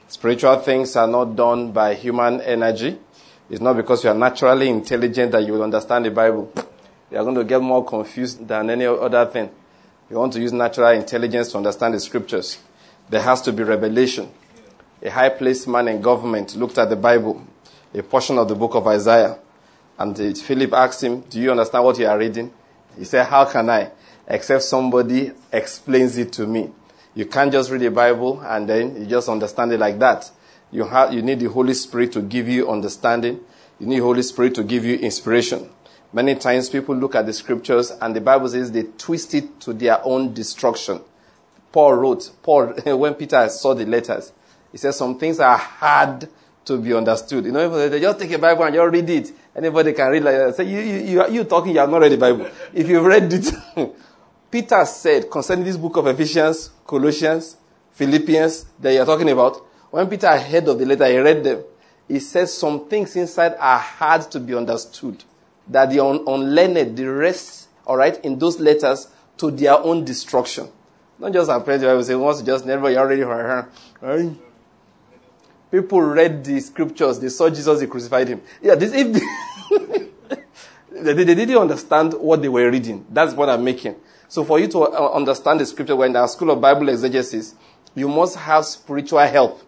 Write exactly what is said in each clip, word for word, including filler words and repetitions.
Spiritual things are not done by human energy. It's not because you are naturally intelligent that you will understand the Bible. You are going to get more confused than any other thing. You want to use natural intelligence to understand the scriptures. There has to be revelation. A high-placed man in government looked at the Bible, a portion of the book of Isaiah, and Philip asked him, do you understand what you are reading? He said, how can I? Except somebody explains it to me. You can't just read the Bible and then you just understand it like that. You have, you need the Holy Spirit to give you understanding. You need the Holy Spirit to give you inspiration. Many times people look at the scriptures and the Bible says they twist it to their own destruction. Paul wrote, Paul, when Peter saw the letters, he said some things are hard to be understood. You know, they just take a Bible and just read it. Anybody can read like that. Say, you, you, you, you talking, you have not read the Bible. If you've read it, Peter said concerning this book of Ephesians, Colossians, Philippians that you're talking about, when Peter heard of the letter, he read them. He says some things inside are hard to be understood. That the un- unlearned, the rest, all right, in those letters to their own destruction. Not just our president, I would say, once you just never, you're already right. People read the scriptures, they saw Jesus, they crucified him. Yeah, this if they, they didn't understand what they were reading. That's what I'm making. So for you to understand the scripture, when in our school of Bible exegesis, you must have spiritual help.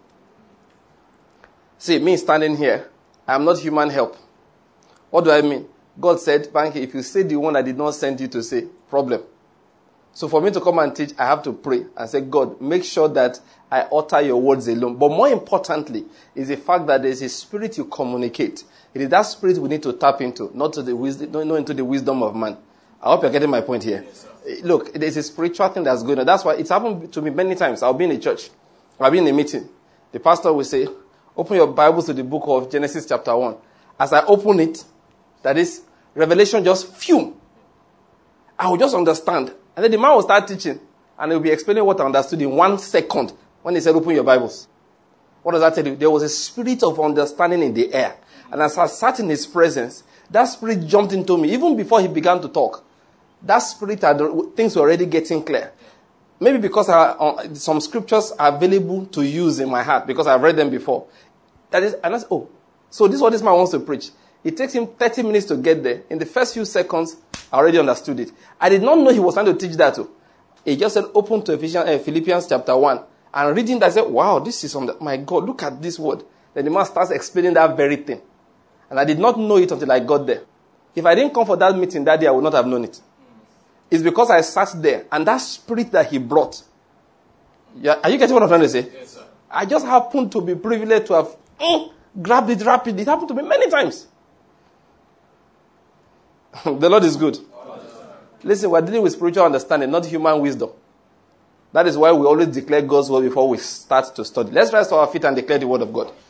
See, me standing here, I'm not human help. What do I mean? God said, Banky, if you say the one I did not send you to say, problem. So for me to come and teach, I have to pray and say, God, make sure that I utter your words alone. But more importantly, is the fact that there is a spirit you communicate. It is that spirit we need to tap into, not to the wisdom, not into the wisdom of man. I hope you're getting my point here. Yes, look, there's a spiritual thing that's going on. That's why it's happened to me many times. I'll be in a church. I'll be in a meeting. The pastor will say, open your Bibles to the book of Genesis chapter one. As I open it, that is, Revelation just fume. I will just understand. And then the man will start teaching. And he will be explaining what I understood in one second when he said, open your Bibles. What does that tell you? There was a spirit of understanding in the air. And as I sat in his presence, that spirit jumped into me. Even before he began to talk, that spirit had, things were already getting clear. Maybe because I, uh, some scriptures are available to use in my heart because I've read them before. That is, and I said, oh, so this is what this man wants to preach. It takes him thirty minutes to get there. In the first few seconds, I already understood it. I did not know he was trying to teach that too. He just said, open to Ephesians, uh, Philippians chapter one. And reading that, I said, wow, this is on the, my God, look at this word. Then the man starts explaining that very thing. And I did not know it until I got there. If I didn't come for that meeting that day, I would not have known it. It's because I sat there and that spirit that he brought. Yeah, are you getting what I'm trying to say? Yes, sir. I just happened to be privileged to have mm, grabbed it rapidly. It happened to me many times. The Lord is good. Listen, we're dealing with spiritual understanding, not human wisdom. That is why we always declare God's word before we start to study. Let's rise to our feet and declare the word of God.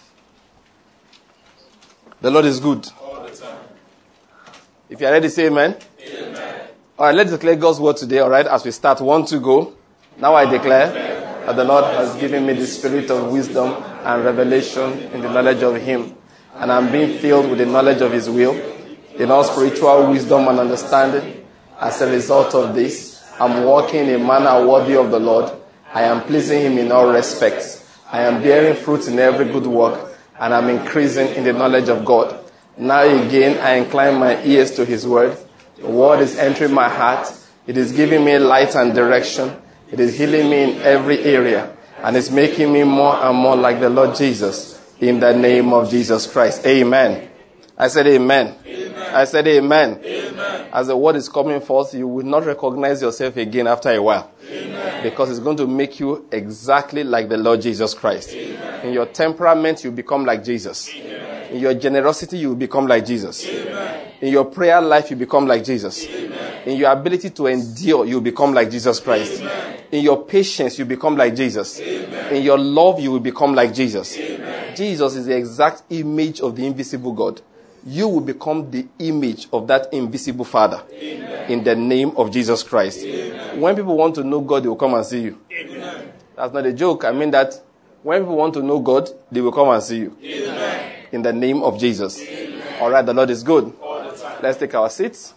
The Lord is good. All the time. If you are ready, say amen. Amen. All right, let's declare God's word today, all right, as we start. One, two, go. Now I declare that the Lord has given me the spirit of wisdom and revelation in the knowledge of Him. And I'm being filled with the knowledge of His will, in all spiritual wisdom and understanding. As a result of this, I'm walking in a manner worthy of the Lord. I am pleasing Him in all respects. I am bearing fruit in every good work, and I'm increasing in the knowledge of God. Now again, I incline my ears to His word. The word is entering my heart. It is giving me light and direction. It is healing me in every area, and it's making me more and more like the Lord Jesus. In the name of Jesus Christ. Amen. I said amen. Amen. I said amen. Amen. As the word is coming forth, you will not recognize yourself again after a while. Amen. Because it's going to make you exactly like the Lord Jesus Christ. Amen. In your temperament, you become like Jesus. Amen. In your generosity, you will become like Jesus. Amen. In your prayer life, you become like Jesus. Amen. In your ability to endure, you become like Jesus Christ. Amen. In your patience, you become like Jesus. Amen. In your love, you will become like Jesus. Amen. Jesus is the exact image of the invisible God. You will become the image of that invisible Father. Amen. In the name of Jesus Christ. Amen. When people want to know God, they will come and see you. Amen. That's not a joke. I mean that when people want to know God, they will come and see you. Amen. In the name of Jesus. Amen. All right, the Lord is good. Let's take our seats.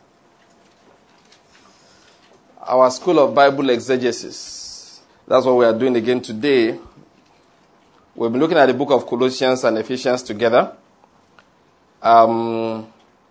Our School of Bible Exegesis. That's what we are doing again today. We've been looking at the book of Colossians and Ephesians together. Um,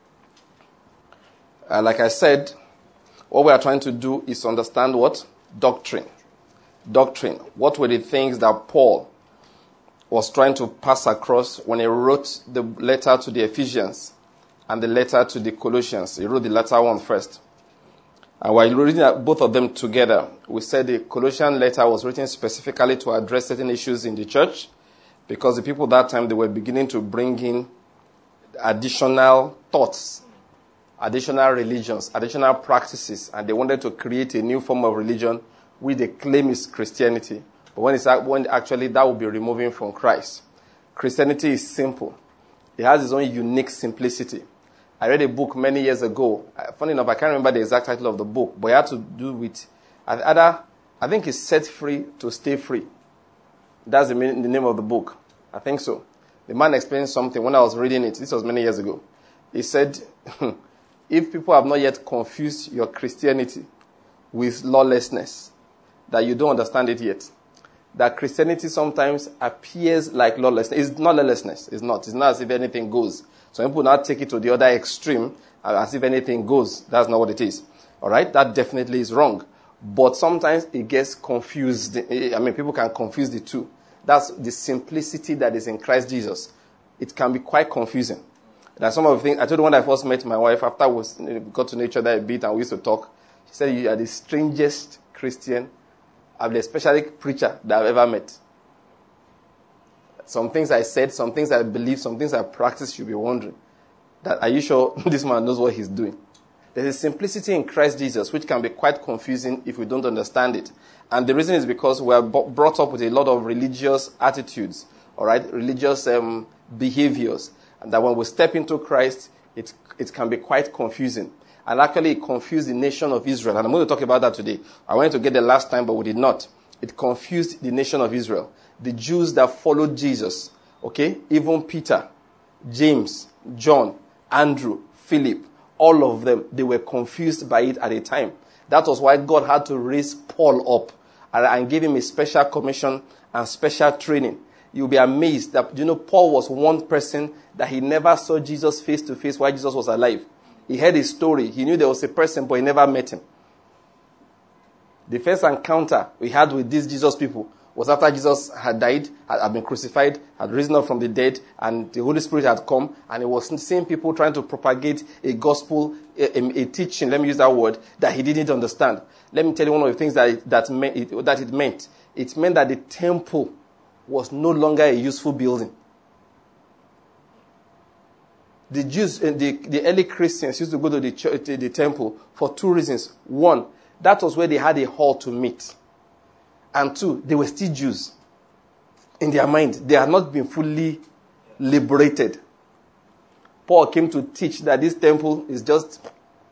uh, like I said, what we are trying to do is understand what? Doctrine. Doctrine. What were the things that Paul was trying to pass across when he wrote the letter to the Ephesians and the letter to the Colossians? He wrote the latter one first. And while reading both of them together, we said the Colossian letter was written specifically to address certain issues in the church, because the people that time, they were beginning to bring in additional thoughts, additional religions, additional practices, and they wanted to create a new form of religion which they claim is Christianity. But when it's when actually that will be removing from Christ. Christianity is simple. It has its own unique simplicity. I read a book many years ago. Funny enough, I can't remember the exact title of the book, but it had to do with either, I think it's Set Free to Stay Free. That's the, mean, the name of the book. I think so. The man explained something when I was reading it. This was many years ago. He said, if people have not yet confused your Christianity with lawlessness, that you don't understand it yet. That Christianity sometimes appears like lawlessness. It's not lawlessness. It's not. It's not as if anything goes. Some people now take it to the other extreme, as if anything goes. That's not what it is. All right? That definitely is wrong. But sometimes it gets confused. I mean, people can confuse the two. That's the simplicity that is in Christ Jesus. It can be quite confusing. There are some of the things, I told you when I first met my wife, after we got to know each other a bit and we used to talk, she said, you are the strangest Christian, especially preacher, that I've ever met. Some things I said, some things I believe, some things I practice, you'll be wondering, that are you sure this man knows what he's doing? There's a simplicity in Christ Jesus which can be quite confusing if we don't understand it. And the reason is because we are brought up with a lot of religious attitudes, all right, religious um, behaviors, and that when we step into Christ, it it can be quite confusing. And actually, it confused the nation of Israel. And I'm going to talk about that today. I wanted to get the last time, but we did not. It confused the nation of Israel. The Jews that followed Jesus, okay, even Peter, James, John, Andrew, Philip, all of them, they were confused by it at a time. That was why God had to raise Paul up and give him a special commission and special training. You'll be amazed that, you know, Paul was one person that he never saw Jesus face to face while Jesus was alive. He heard his story. He knew there was a person, but he never met him. The first encounter we had with these Jesus people was after Jesus had died, had been crucified, had risen up from the dead, and the Holy Spirit had come, and it was seeing people trying to propagate a gospel, a, a, a teaching, let me use that word, that he didn't understand. Let me tell you one of the things that it, that, meant, it, that it meant. It meant that the temple was no longer a useful building. The Jews, the, the early Christians used to go to the, church, to the temple for two reasons. One, that was where they had a hall to meet. And two, they were still Jews. In their mind, they had not been fully liberated. Paul came to teach that this temple is just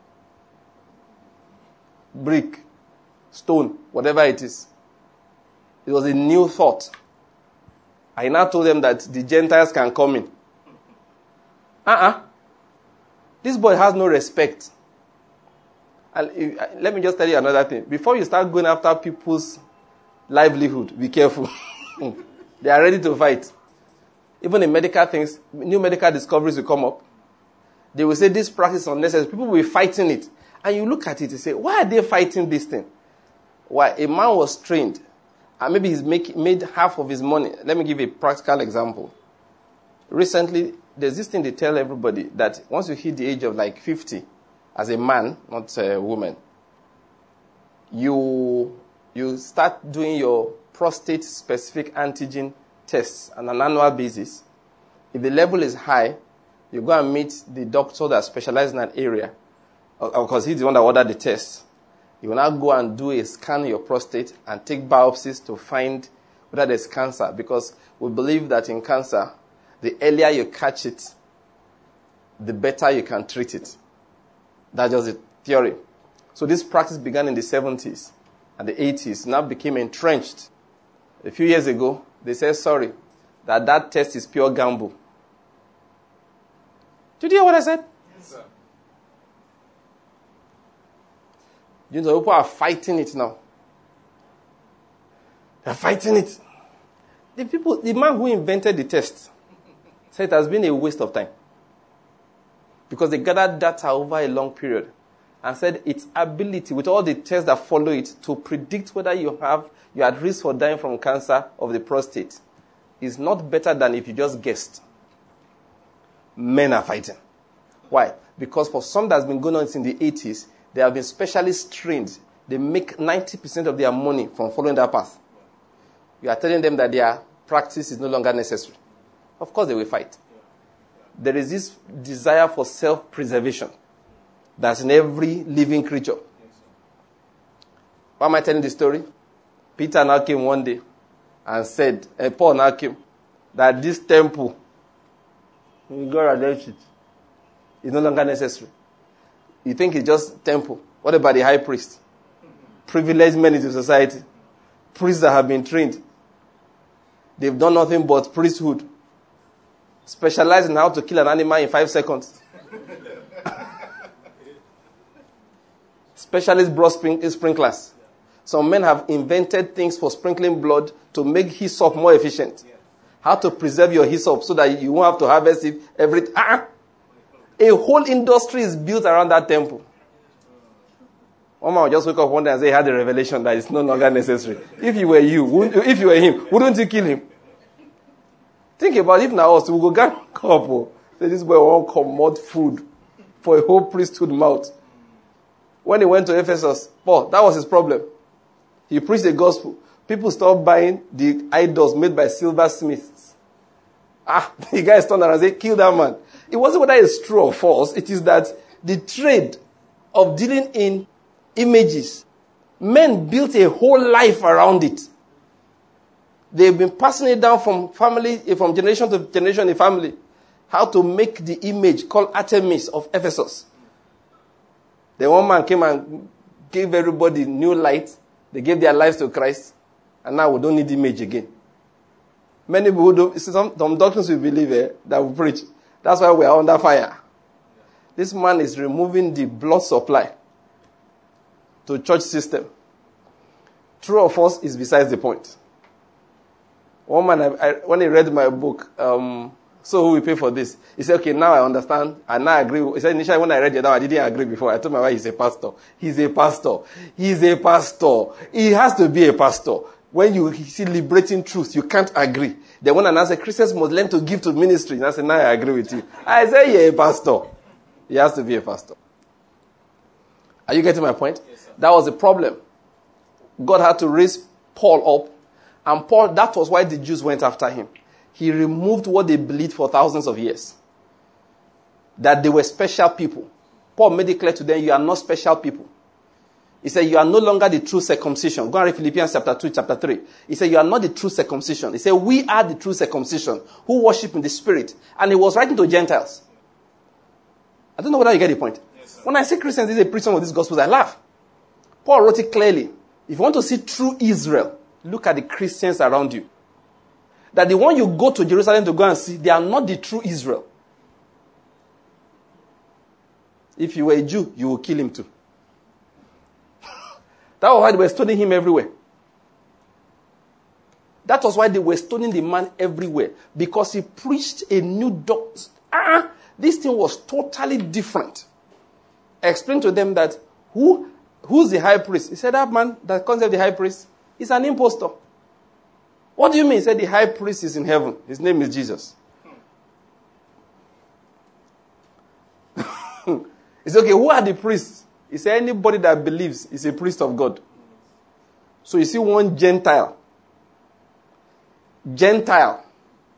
brick, stone, whatever it is. It was a new thought. I now told them that the Gentiles can come in. Uh-uh. This boy has no respect. And if, let me just tell you another thing. Before you start going after people's livelihood, be careful. They are ready to fight. Even in medical things, new medical discoveries will come up. They will say this practice is unnecessary. People will be fighting it. And you look at it and say, why are they fighting this thing? Why? A man was trained. And maybe he's make, made half of his money. Let me give you a practical example. Recently, there's this thing they tell everybody that once you hit the age of like fifty, as a man, not a woman, you you start doing your prostate-specific antigen tests on an annual basis. If the level is high, you go and meet the doctor that specializes in that area, because he's the one that ordered the test. You will now go and do a scan of your prostate and take biopsies to find whether there's cancer, because we believe that in cancer, the earlier you catch it, the better you can treat it. That's just a theory. So this practice began in the seventies and the eighties, now became entrenched. A few years ago, they said, sorry, that that test is pure gamble. Did you hear what I said? Yes, sir. You know, people are fighting it now. They're fighting it. The people, the man who invented the test said it has been a waste of time. Because they gathered data over a long period and said its ability, with all the tests that follow it, to predict whether you have, you're at risk for dying from cancer of the prostate is not better than if you just guessed. Men are fighting. Why? Because for some that's been going on since the eighties, they have been specially trained. They make ninety percent of their money from following that path. You are telling them that their practice is no longer necessary. Of course they will fight. There is this desire for self-preservation that's in every living creature. Why am I telling the story? Peter now came one day and said, uh, Paul now came, that this temple, God addressed it, is no longer necessary. You think it's just temple. What about the high priest? Privileged men in the society. Priests that have been trained. They've done nothing but priesthood. Specialized in how to kill an animal in five seconds. Specialist blood sprinklers. Some men have invented things for sprinkling blood to make hyssop more efficient. How to preserve your hyssop so that you won't have to harvest it every time. Ah! A whole industry is built around that temple. One man will just wake up one day and say he had a revelation that it's no longer necessary. If you were you, if you were him, wouldn't you kill him? Think about it now. We go get a couple. Say this boy won't commode food for a whole priesthood mouth. When he went to Ephesus, Paul, that was his problem. He preached the gospel. People stopped buying the idols made by silversmiths. Ah, the guy turned around and said, kill that man. It wasn't whether it's true or false. It is that the trade of dealing in images, men built a whole life around it. They've been passing it down from family, from generation to generation in family. How to make the image called Artemis of Ephesus. The one man came and gave everybody new light. They gave their lives to Christ. And now we don't need image again. Many people who don't, some, some doctrines we believe eh, that we preach. That's why we are under fire. This man is removing the blood supply to church system. True or false is besides the point. One man, I, I, when he read my book, um, so who will pay for this? He said, okay, now I understand. I now agree. He said, initially when I read it now, I didn't agree before. I told my wife he's a pastor. He's a pastor. He's a pastor. He has to be a pastor. When you see liberating truth, you can't agree. Then when I say Christians must learn to give to ministry, and I said, now I agree with you. I say, you're a pastor. He has to be a pastor. Are you getting my point? Yes, that was the problem. God had to raise Paul up. And Paul, that was why the Jews went after him. He removed what they believed for thousands of years. That they were special people. Paul made it clear to them, you are not special people. He said, you are no longer the true circumcision. Go and read Philippians chapter two, chapter three. He said, you are not the true circumcision. He said, we are the true circumcision who worship in the spirit. And he was writing to Gentiles. I don't know whether you get the point. Yes, when I see Christians, they preach some of these gospels, I laugh. Paul wrote it clearly. If you want to see true Israel, look at the Christians around you. That the one you go to Jerusalem to go and see, they are not the true Israel. If you were a Jew, you will kill him too. That was why they were stoning him everywhere. That was why they were stoning the man everywhere. Because he preached a new doctrine. Ah, this thing was totally different. I explained to them that who, who's the high priest? He said, that man that concept the high priest is an impostor. What do you mean? He said the high priest is in heaven. His name is Jesus. He said, okay, who are the priests? He said, anybody that believes is a priest of God. So you see one Gentile. Gentile.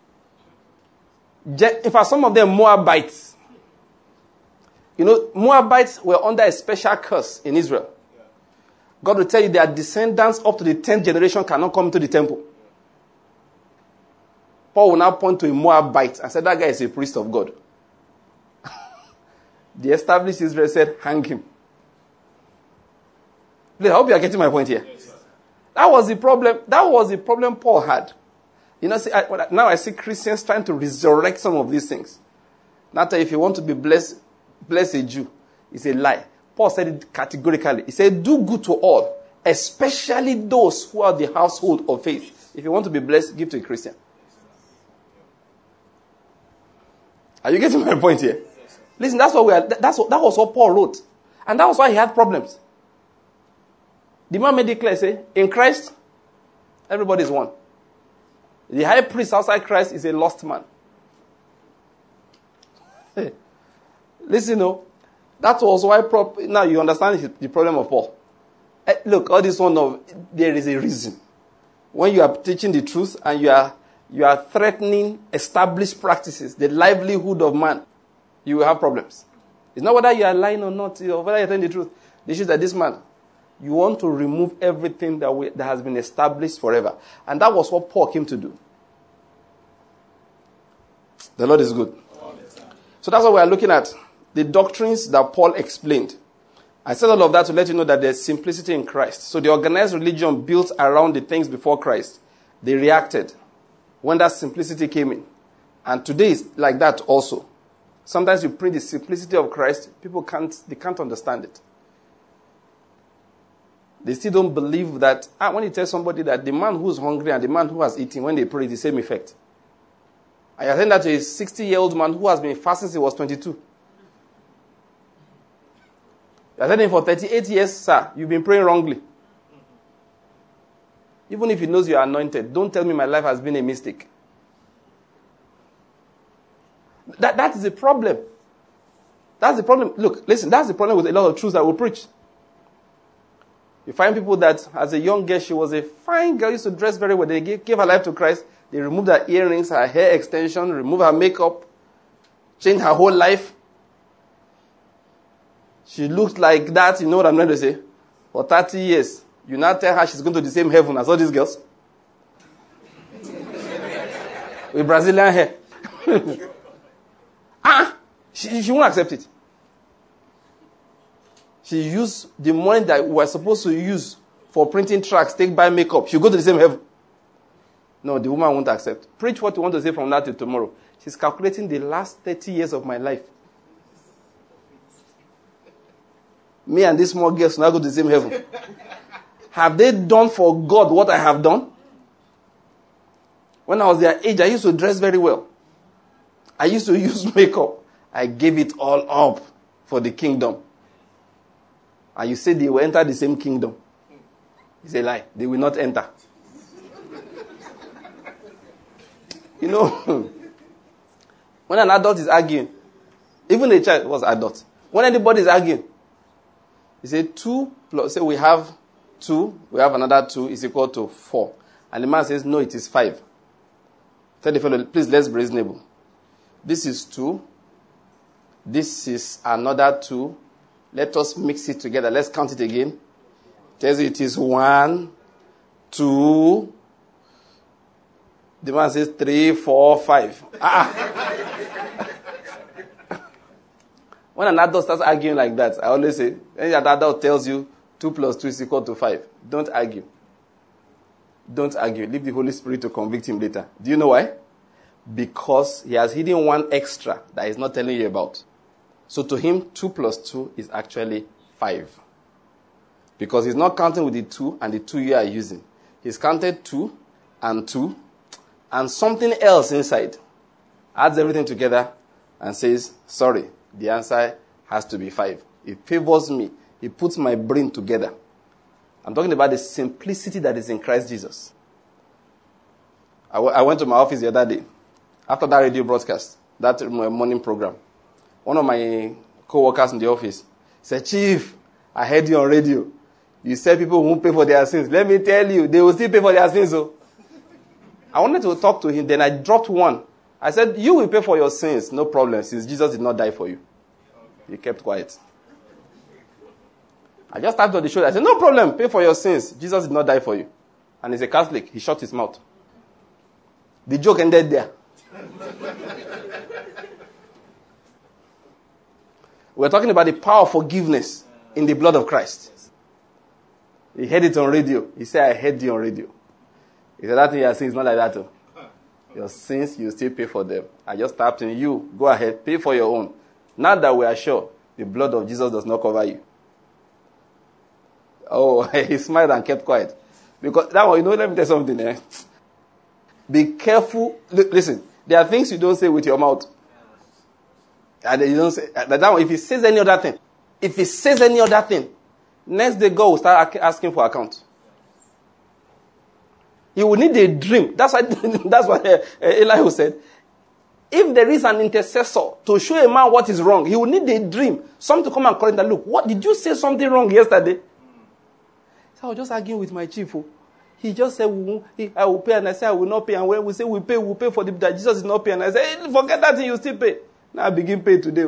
Gen- in fact, some of them Moabites. You know, Moabites were under a special curse in Israel. God will tell you their descendants up to the tenth generation cannot come to the temple. Paul will now point to a Moabite and say, that guy is a priest of God. The established Israel said, hang him. I hope you are getting my point here. Yes, that was the problem. That was the problem Paul had. You know, see, I, now I see Christians trying to resurrect some of these things. Now, if you want to be blessed, bless a Jew, it's a lie. Paul said it categorically. He said, do good to all, especially those who are the household of faith. If you want to be blessed, give to a Christian. Are you getting my point here? Listen, that's what we are. That's what, that was what Paul wrote, and that was why he had problems. The man made it clear, say, in Christ, everybody is one. The high priest outside Christ is a lost man. Listen, no, that was why. Prop, now you understand the problem of Paul. Look, all this one of there is a reason. When you are teaching the truth and you are you are threatening established practices, the livelihood of man, you will have problems. It's not whether you are lying or not, or whether you are telling the truth. The issue is that this man, you want to remove everything that we, that has been established forever, and that was what Paul came to do. The Lord is good. So that's what we are looking at. The doctrines that Paul explained. I said all of that to let you know that there's simplicity in Christ. So the organized religion built around the things before Christ, they reacted when that simplicity came in. And today is like that also. Sometimes you preach the simplicity of Christ, people can't, they can't understand it. They still don't believe that, ah, when you tell somebody that the man who's hungry and the man who has eaten, when they pray, it's the same effect. I attend that to a sixty-year-old man who has been fasting since he was twenty-two. You are telling him for thirty-eight years, sir, you've been praying wrongly. Even if he knows you are anointed, don't tell me my life has been a mistake. That, that is the problem. That's the problem. Look, listen, that's the problem with a lot of truths that we preach. You find people that, as a young girl, she was a fine girl, used to dress very well. They gave, gave her life to Christ. They removed her earrings, her hair extension, removed her makeup, changed her whole life. She looked like that, you know what I'm trying to say? For thirty years. You now tell her she's going to the same heaven as all these girls. With Brazilian hair. ah, she, she won't accept it. She used the money that we were supposed to use for printing tracts, take buy makeup. She'll go to the same heaven. No, the woman won't accept. Preach what you want to say from now till tomorrow. She's calculating the last thirty years of my life. Me and this small girl now go to the same heaven. Have they done for God what I have done? When I was their age, I used to dress very well. I used to use makeup. I gave it all up for the kingdom. And you say they will enter the same kingdom. It's a lie. They will not enter. You know, when an adult is arguing, even a child was adult. When anybody is arguing, you say two plus, say we have two, we have another two is equal to four. And the man says, no, it is five. Tell the fellow, please, let's be reasonable. This is two. This is another two. Let us mix it together. Let's count it again. Tells you it is one, two. The man says three, four, five. Ah. When an adult starts arguing like that, I always say, when an adult tells you two plus two is equal to five, don't argue. Don't argue. Leave the Holy Spirit to convict him later. Do you know why? Because he has hidden one extra that he's not telling you about. So to him, two plus two is actually five. Because he's not counting with the two and the two you are using. He's counted two and two and something else inside. Adds everything together and says, sorry, the answer has to be five. It favors me. It puts my brain together. I'm talking about the simplicity that is in Christ Jesus. I, w- I went to my office the other day. After that radio broadcast, that morning program, one of my co-workers in the office said, Chief, I heard you on radio. You said people won't pay for their sins. Let me tell you, they will still pay for their sins. So I wanted to talk to him. Then I dropped one. I said, you will pay for your sins. No problem, since Jesus did not die for you. He kept quiet. I just tapped on the shoulder. I said, no problem, pay for your sins. Jesus did not die for you. And he's a Catholic. He shut his mouth. The joke ended there. We're talking about the power of forgiveness in the blood of Christ. He heard it on radio. He said, I heard you on radio. He said, that thing you are saying is not like that. Oh. Your sins, you still pay for them. I just tapped in you. Go ahead, pay for your own. Now that we are sure the blood of Jesus does not cover you. Oh, he smiled and kept quiet. Because that one, you know, let me tell you something. Eh? Be careful. L- listen, there are things you don't say with your mouth. And you don't say that one. If he says any other thing, if he says any other thing, next day God will start asking for account. He will need a dream. That's why. That's what uh, Elihu said. If there is an intercessor to show a man what is wrong, he will need a dream. Some to come and correct that. Look, what did you say something wrong yesterday? So I was just arguing with my chief. He just said, we he, I will pay, and I said, I will not pay. And when we say we pay, we pay for the that Jesus is not paying. And I said, hey, forget that thing, you still pay. Now I begin pay today.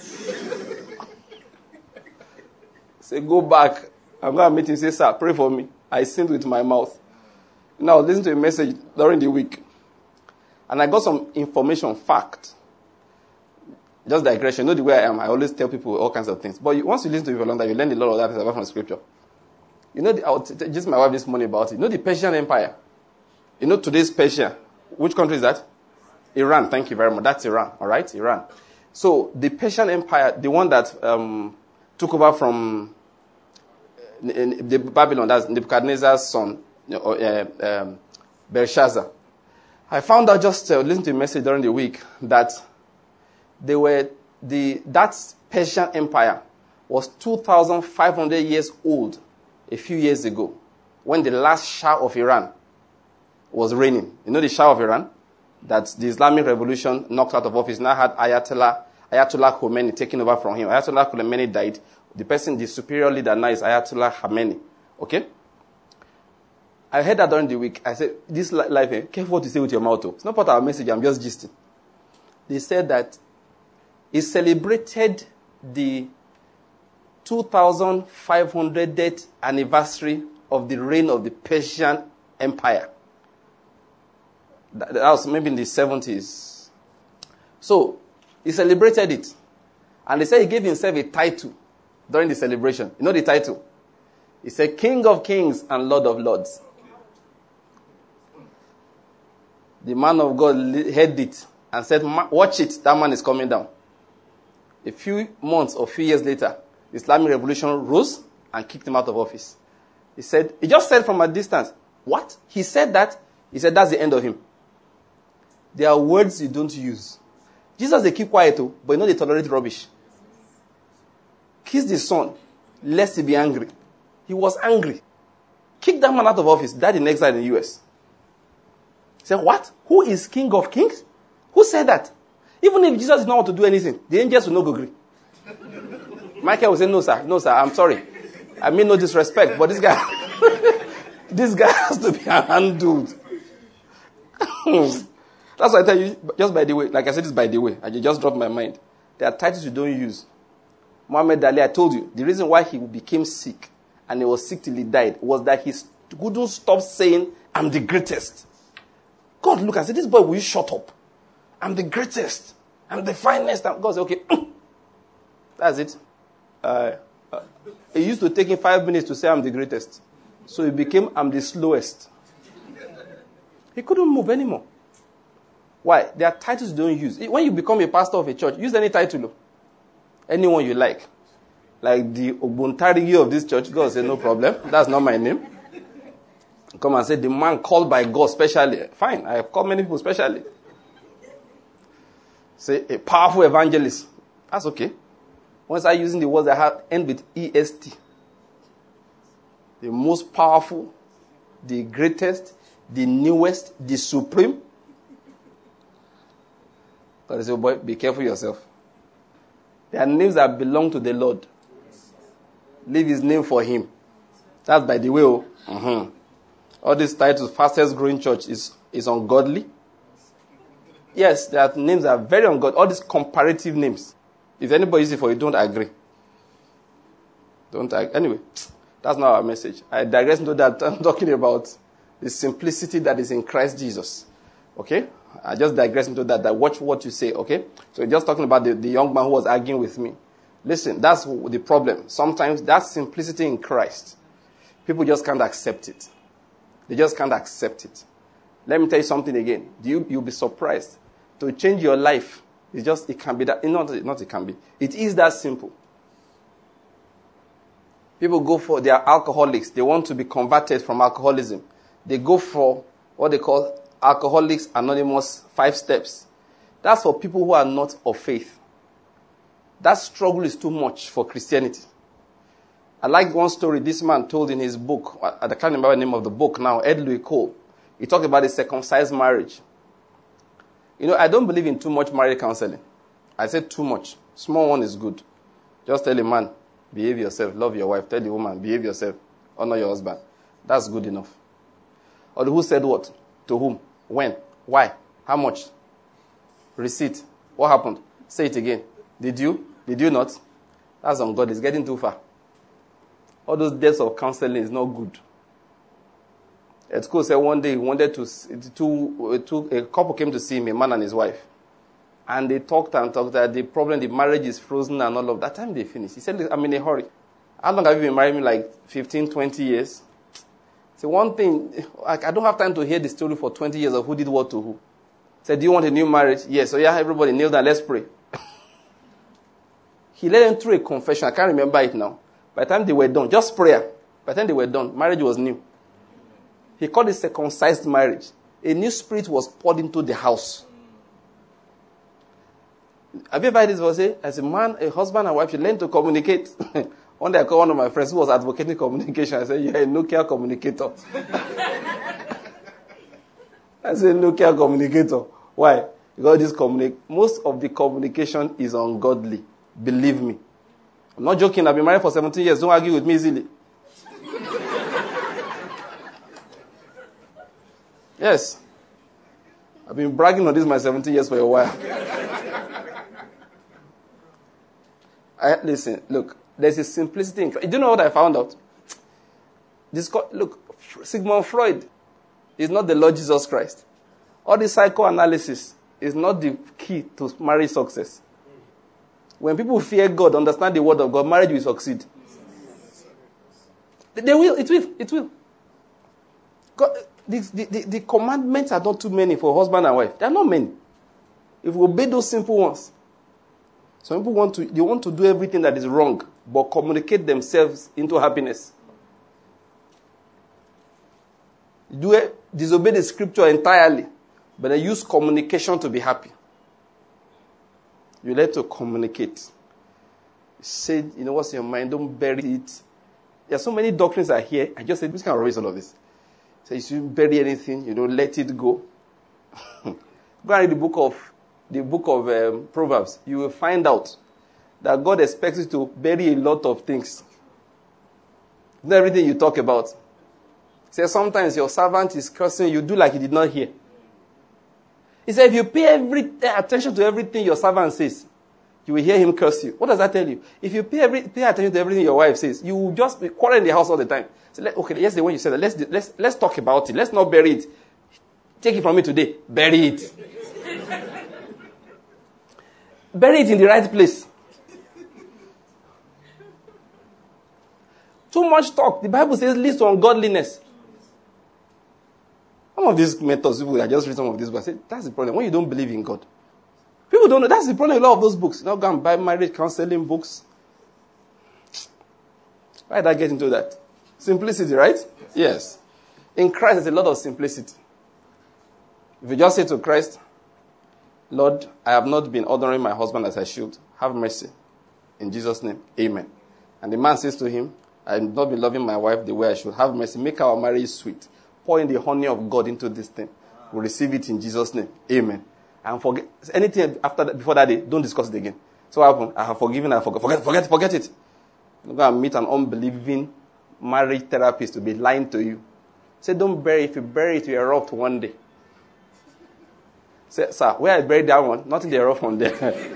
Say, go back. I'm going to meet him. Say, sir, pray for me. I sinned with my mouth. Now listen to a message during the week. And I got some information, fact. Just digression. You know the way I am. I always tell people all kinds of things. But you, once you listen to it for long time, you learn a lot of that apart from scripture. You know, the, I was t- just my wife this morning about it. You know the Persian Empire? You know today's Persia. Which country is that? Iran. Thank you very much. That's Iran. All right? Iran. So the Persian Empire, the one that um, took over from uh, the Babylon, that's Nebuchadnezzar's son, or uh, um, Belshazzar. I found out just uh, listening to a message during the week that they were the that Persian Empire was two thousand five hundred years old a few years ago when the last Shah of Iran was reigning. You know the Shah of Iran? That the Islamic Revolution knocked out of office. Now had Ayatollah, Ayatollah Khomeini taking over from him. Ayatollah Khomeini died. The person, the superior leader now is Ayatollah Khamenei. Okay? I heard that during the week. I said, this life, eh, careful what you say with your mouth. It's not part of our message. I'm just gisting. They said that he celebrated the two thousand five hundredth anniversary of the reign of the Persian Empire. That, that was maybe in the seventies. So, he celebrated it. And they said he gave himself a title during the celebration. You know the title? He said, King of Kings and Lord of Lords. The man of God heard it and said, watch it, that man is coming down. A few months or few years later, the Islamic Revolution rose and kicked him out of office. He said, he just said from a distance, what? He said that? He said, that's the end of him. There are words you don't use. Jesus, they keep quiet too, but you know they tolerate rubbish. Kiss the son, lest he be angry. He was angry. Kicked that man out of office, died in exile in the U S. He said, what? Who is King of Kings? Who said that? Even if Jesus did not want to do anything, the angels will not go agree. Michael will say, no, sir. No, sir. I'm sorry. I mean no disrespect, but this guy, this guy has to be handled. That's why I tell you, just by the way, like I said, this by the way, I just dropped my mind. There are titles you don't use. Muhammad Ali, I told you, the reason why he became sick, and he was sick till he died, was that he couldn't stop saying, I'm the greatest. God look and say, this boy, will you shut up? I'm the greatest. I'm the finest. And God said, okay. That's it. Uh, uh, it used to take him five minutes to say, I'm the greatest. So he became, I'm the slowest. He couldn't move anymore. Why? There are titles you don't use. When you become a pastor of a church, use any title. Anyone you like. Like the Ogbontarigi of this church. God said, no problem. That's not my name. Come and say, the man called by God specially. Fine, I have called many people specially. Say, a powerful evangelist. That's okay. Once I using the words that have end with E S T. The most powerful, the greatest, the newest, the supreme. God says, oh boy, be careful yourself. There are names that belong to the Lord. Leave his name for him. That's by the way. Oh. Mm-hmm. All these titles, fastest growing church, is, is ungodly. Yes, there are names that are very ungodly. All these comparative names. If anybody uses it for you, don't agree. Don't agree. Anyway, that's not our message. I digress into that. I'm talking about the simplicity that is in Christ Jesus. Okay? I just digress into that. That watch what you say. Okay? So just talking about the, the young man who was arguing with me. Listen, that's the problem. Sometimes that simplicity in Christ, people just can't accept it. They just can't accept it. Let me tell you something again. You, you'll be surprised. To change your life, it's just, it can be that, not, not it can be. It is that simple. People go for, they are alcoholics. They want to be converted from alcoholism. They go for what they call Alcoholics Anonymous, five steps. That's for people who are not of faith. That struggle is too much for Christianity. I like one story this man told in his book. I can't remember the name of the book now. Ed Louis Cole. He talked about a circumcised marriage. You know, I don't believe in too much marriage counseling. I said too much. Small one is good. Just tell a man, behave yourself, love your wife. Tell the woman, behave yourself, honor your husband. That's good enough. Or who said what? To whom? When? Why? How much? Receipt. What happened? Say it again. Did you? Did you not? That's ungodly. It's getting too far. All those depths of counseling is not good. At school, said one day he wanted to, two, two, a couple came to see him, a man and his wife. And they talked and talked that the problem, the marriage is frozen and all of that. Time they finished. He said, I'm in a hurry. How long have you been married? Me like fifteen, twenty years. So one thing, I don't have time to hear the story for twenty years of who did what to who. Said, do you want a new marriage? Yes. So yeah, everybody kneel down, let's pray. He led them through a confession. I can't remember it now. By the time they were done, just prayer. By the time they were done, marriage was new. He called it circumcised marriage. A new spirit was poured into the house. Have you ever heard this verse say, as a man, a husband and wife should learn to communicate? One day I called one of my friends who was advocating communication. I said, you're a Nokia communicator. I said, Nokia communicator. Why? Because this communi- most of the communication is ungodly. Believe me. I'm not joking. I've been married for seventeen years. Don't argue with me easily. Yes. I've been bragging on this my seventeen years for a while. I, listen, look, there's a simplicity in Christ. Do you know what I found out? This, look, Sigmund Freud is not the Lord Jesus Christ. All the psychoanalysis is not the key to marriage success. When people fear God, understand the word of God, marriage will succeed. They will, it will, it will. God, the, the, the commandments are not too many for husband and wife. They are not many. If we obey those simple ones. Some people want to, they want to do everything that is wrong, but communicate themselves into happiness. Do it, disobey the scripture entirely, but they use communication to be happy. You let to communicate. Say, you know what's in your mind, don't bury it. There are so many doctrines are here. I just said, which kind of erase all of this? So you shouldn't bury anything, you know, let it go. Go and read the book of the book of um, Proverbs. You will find out that God expects you to bury a lot of things. Not everything you talk about. Say sometimes your servant is cursing, you do like he did not hear. He said, if you pay every attention to everything your servant says, you will hear him curse you. What does that tell you? If you pay every pay attention to everything your wife says, you will just be quarreling in the house all the time. So let, okay, yesterday when you said that, let's let's let's talk about it. Let's not bury it. Take it from me today. Bury it. Bury it in the right place. Too much talk. The Bible says leads to ungodliness. Some of these methods, people, I just read some of these books. I say, that's the problem. When you don't believe in God. People don't know. That's the problem in a lot of those books. Now go and buy marriage counseling books. Why did I get into that? Simplicity, right? Yes. In Christ, there's a lot of simplicity. If you just say to Christ, Lord, I have not been honoring my husband as I should. Have mercy. In Jesus' name, amen. And the man says to him, I have not been loving my wife the way I should. Have mercy. Make our marriage sweet. Pour in the honey of God into this thing. We'll receive it in Jesus' name. Amen. And forget anything after that, before that day, don't discuss it again. So what happened? I have forgiven, I forget, forget, forget, forget it. You go and meet an unbelieving marriage therapist to be lying to you. Say, don't bury it. If you bury it, you erupt one day. Say, sir, where I buried that one, nothing to erupt from there.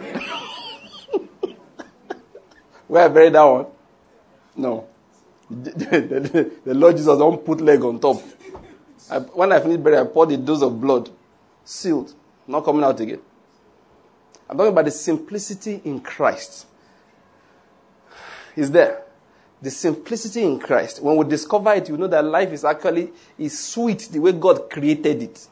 Where I buried that one? No. The, the, the, the Lord Jesus don't put leg on top. I, when I finished burial, I poured a dose of blood. Sealed. Not coming out again. I'm talking about the simplicity in Christ. Is there? The simplicity in Christ. When we discover it, you know that life is actually is sweet the way God created it.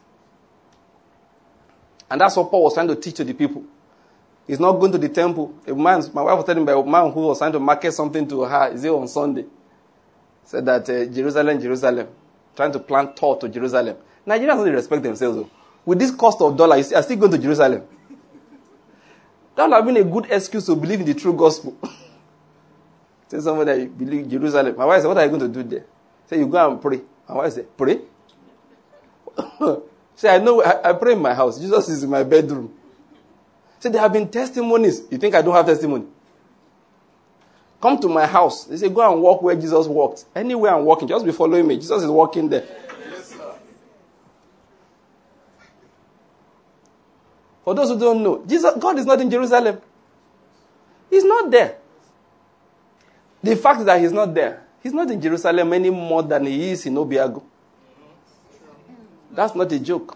And that's what Paul was trying to teach to the people. He's not going to the temple. A man, my wife was telling me about a man who was trying to market something to her. Is it on Sunday? Said that uh, Jerusalem, Jerusalem. Trying to plant thought to Jerusalem. Nigerians don't respect themselves. Though. With this cost of dollar, you see, are still going to Jerusalem. That would have been a good excuse to believe in the true gospel. Tell somebody that you believe in Jerusalem. My wife said, what are you going to do there? Say, you go and pray. My wife said, pray? Say, I know, I, I pray in my house. Jesus is in my bedroom. Say, there have been testimonies. You think I don't have testimony? Come to my house. They say, go and walk where Jesus walked. Anywhere I'm walking, just be following me. Jesus is walking there. Yes, sir. For those who don't know, Jesus, God is not in Jerusalem. He's not there. The fact that he's not there, he's not in Jerusalem any more than he is in Obiago. That's not a joke.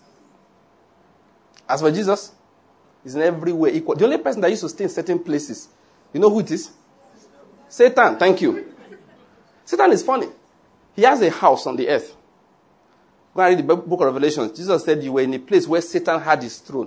As for Jesus, he's in every way equal. The only person that used to stay in certain places, you know who it is? Satan. Thank you. Satan is funny. He has a house on the earth. Go and read the book of Revelation. Jesus said you were in a place where Satan had his throne.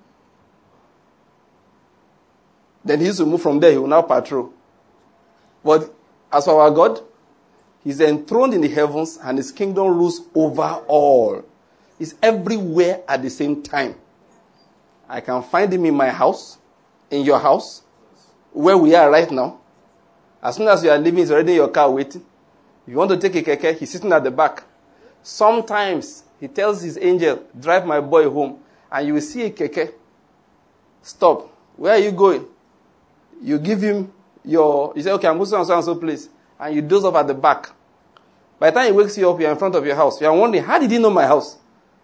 Then he used to move from there. He will now patrol. But as for our God, he's enthroned in the heavens and his kingdom rules over all. He's everywhere at the same time. I can find him in my house, in your house, where we are right now. As soon as you are leaving, he's already in your car waiting. If you want to take a keke, he's sitting at the back. Sometimes he tells his angel, drive my boy home, and you will see a keke. Stop. Where are you going? You give him your, you say, okay, I'm going to so and so place. And you doze off at the back. By the time he wakes you up, you're in front of your house. You're wondering, how did he know my house?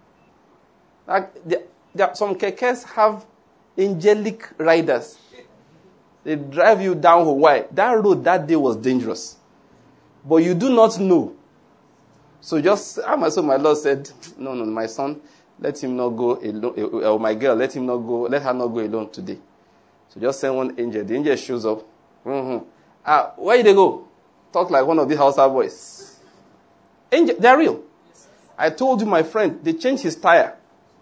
Like, there, there, some kekes have angelic riders. They drive you down. Why? That road that day was dangerous. But you do not know. So just, so my Lord said, no, no, my son, let him not go alone, or my girl, let him not go, let her not go alone today. So just send one angel. The angel shows up. Mm-hmm. Ah, where did they go? Talk like one of the Hausa boys. Angel, they're real. I told you, my friend, they changed his tire.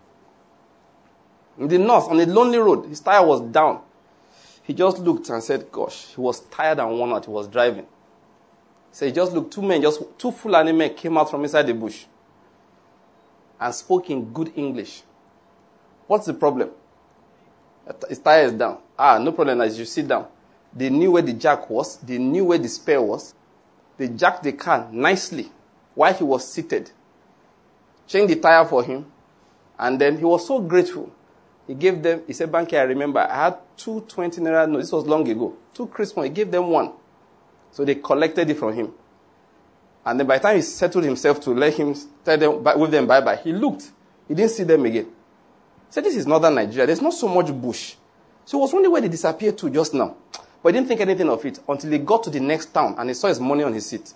In the north, on a lonely road, his tire was down. He just looked and said, gosh, he was tired and worn out. He was driving. So he just looked, two men, just two Fulani men came out from inside the bush and spoke in good English. What's the problem? His tire is down. Ah, no problem, as you sit down. They knew where the jack was. They knew where the spare was. They jacked the car nicely while he was seated. Changed the tire for him. And then he was so grateful. He gave them, he said, Banky, I remember, I had two twenty naira notes. This was long ago. Two Christmas. He gave them one. So they collected it from him. And then by the time he settled himself to let him tell them, with them bye-bye, he looked. He didn't see them again. He said, this is northern Nigeria. There's not so much bush. So he was wondering where they disappeared to just now. But he didn't think anything of it until he got to the next town and he saw his money on his seat.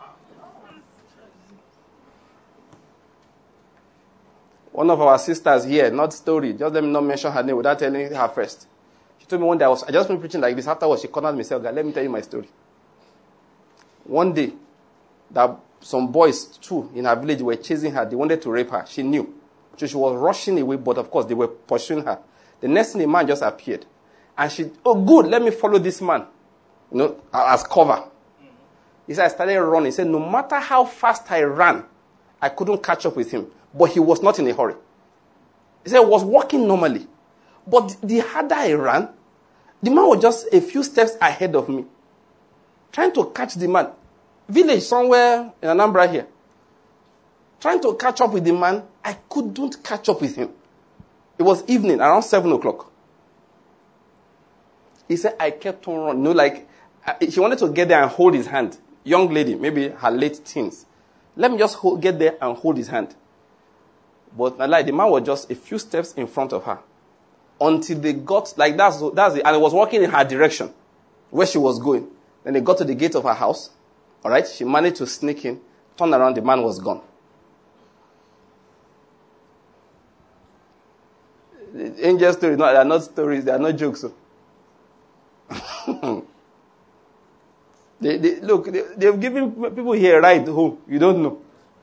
One of our sisters here, not story, just let me not mention her name without telling her first. She told me one day, I was I just been preaching like this. Afterwards, she cornered me and said, God, let me tell you my story. One day, that some boys, too, in her village were chasing her. They wanted to rape her. She knew. So she was rushing away, but of course, they were pursuing her. The next thing, a man just appeared. And she, oh, good, let me follow this man, you know, as cover. He said, I started running. He said, no matter how fast I ran, I couldn't catch up with him. But he was not in a hurry. He said, I was walking normally. But the harder I ran, the man was just a few steps ahead of me. Trying to catch the man. Village somewhere in Anambra here. Trying to catch up with the man, I couldn't catch up with him. It was evening, around seven o'clock. He said, I kept on running. You know, like, she wanted to get there and hold his hand. Young lady, maybe her late teens. Let me just hold, get there and hold his hand. But like, the man was just a few steps in front of her. Until they got, like that's, that's it. And he was walking in her direction, where she was going. Then they got to the gate of her house. All right, she managed to sneak in, turn around, the man was gone. The angel stories, no, they are not stories, they are not jokes. So. they, they, look, they, they've given people here a ride home. You don't know.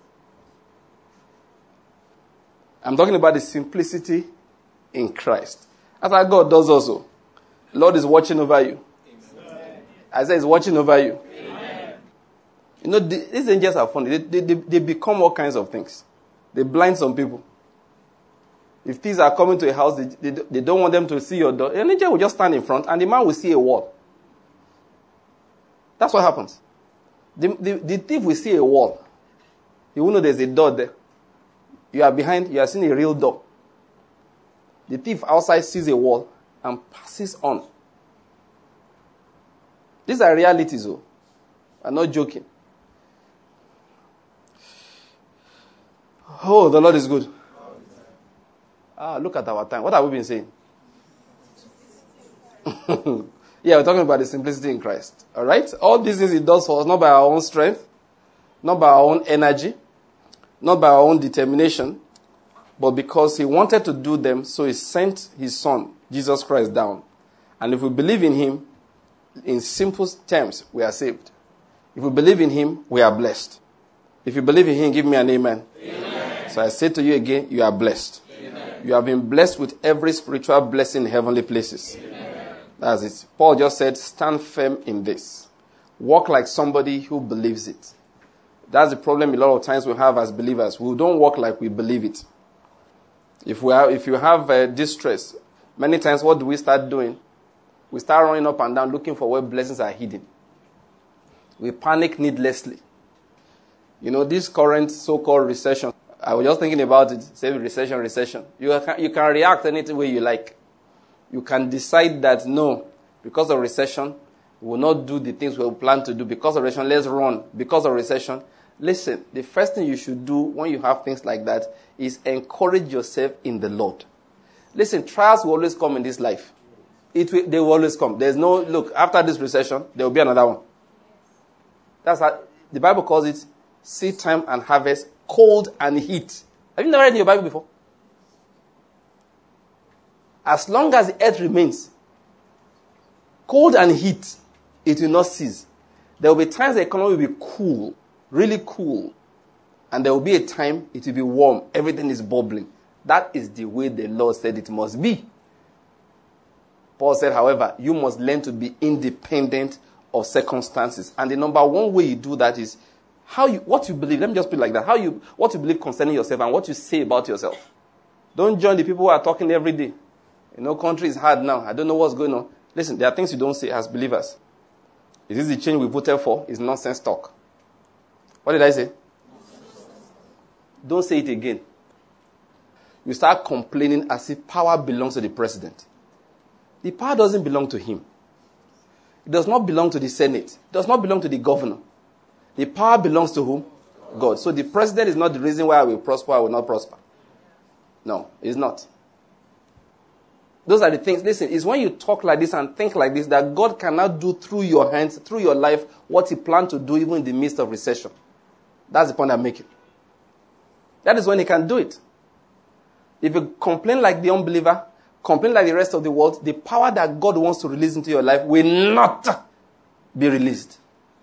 I'm talking about the simplicity in Christ. That's what God does also. The Lord is watching over you. Amen. Isaiah is watching over you. Amen. You know, the, these angels are funny. They, they, they, they become all kinds of things. They blind some people. If thieves are coming to a house, they, they, they don't want them to see your door. An angel will just stand in front and the man will see a wall. That's what happens. The, the, the thief will see a wall. He will know there's a door there. You are behind, you are seeing a real door. The thief outside sees a wall and passes on. These are realities, though. I'm not joking. Oh, the Lord is good. Ah, look at our time. What have we been saying? Yeah, we're talking about the simplicity in Christ. All right? All these things he does for us, not by our own strength, not by our own energy, not by our own determination, but because he wanted to do them, so he sent his son, Jesus Christ, down. And if we believe in him, in simple terms, we are saved. If we believe in him, we are blessed. If you believe in him, give me an amen. Amen. So I say to you again, you are blessed. Amen. You have been blessed with every spiritual blessing in heavenly places. Amen. That's it. Paul just said, stand firm in this. Walk like somebody who believes it. That's the problem a lot of times we have as believers. We don't walk like we believe it. If we have, if you have uh, distress, many times what do we start doing? We start running up and down looking for where blessings are hidden. We panic needlessly. You know, this current so-called recession, I was just thinking about it, say recession, recession. You can, you can react any way you like. You can decide that, no, because of recession, we will not do the things we plan to do. Because of recession, let's run. Because of recession, listen, the first thing you should do when you have things like that is encourage yourself in the Lord. Listen, trials will always come in this life. It will, they will always come. There's no, look, after this recession, there will be another one. That's how, the Bible calls it seed time and harvest, cold and heat. Have you never read in your Bible before? As long as the earth remains, cold and heat, it will not cease. There will be times the economy will be cool, really cool. And there will be a time it will be warm. Everything is bubbling. That is the way the Lord said it must be. Paul said, however, you must learn to be independent of circumstances. And the number one way you do that is how you, what you believe. Let me just put it like that. How you, what you believe concerning yourself and what you say about yourself. Don't join the people who are talking every day. You know, country is hard now. I don't know what's going on. Listen, there are things you don't say as believers. Is this the change we voted for? It's nonsense talk. What did I say? Don't say it again. You start complaining as if power belongs to the president. The power doesn't belong to him. It does not belong to the Senate. It does not belong to the governor. The power belongs to whom? God. So the president is not the reason why I will prosper, I will not prosper. No, it's not. Those are the things. Listen, it's when you talk like this and think like this that God cannot do through your hands, through your life, what he planned to do even in the midst of recession. That's the point I'm making. That is when he can do it. If you complain like the unbeliever, complain like the rest of the world, the power that God wants to release into your life will not be released.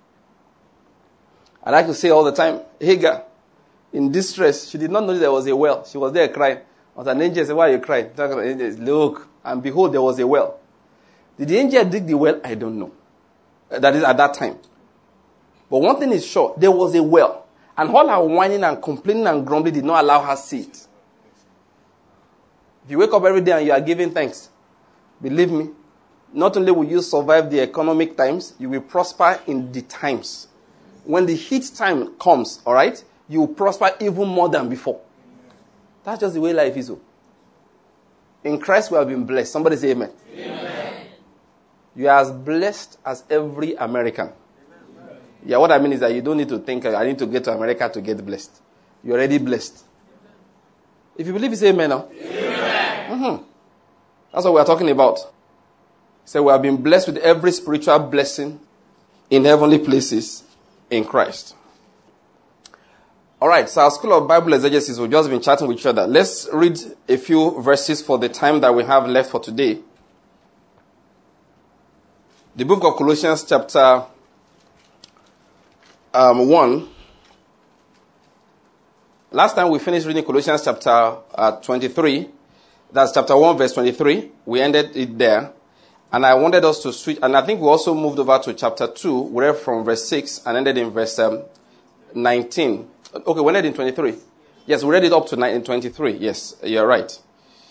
I like to say all the time, Hagar, in distress, she did not know there was a well. She was there crying. As an angel said, why are you crying? Look, and behold, there was a well. Did the angel dig the well? I don't know. That is at that time. But one thing is sure, there was a well. And all her whining and complaining and grumbling did not allow her to see it. If you wake up every day and you are giving thanks, believe me, not only will you survive the economic times, you will prosper in the times. When the heat time comes, all right, you will prosper even more than before. That's just the way life is. In Christ we have been blessed. Somebody say amen. Amen. You are as blessed as every American. Amen. Yeah, what I mean is that you don't need to think, I need to get to America to get blessed. You're already blessed. If you believe, you say amen now. Amen. Mm-hmm. That's what we are talking about. So we have been blessed with every spiritual blessing in heavenly places in Christ. All right, so our School of Bible Exegesis, we've just been chatting with each other. Let's read a few verses for the time that we have left for today. The book of Colossians chapter um, one. Last time we finished reading Colossians chapter uh, twenty-three. That's chapter one, verse twenty-three. We ended it there. And I wanted us to switch, and I think we also moved over to chapter two. We read from verse six and ended in verse um, nineteen. Okay, we ended in twenty-three. Yes, we read it up to nineteen twenty-three. Yes, you're right.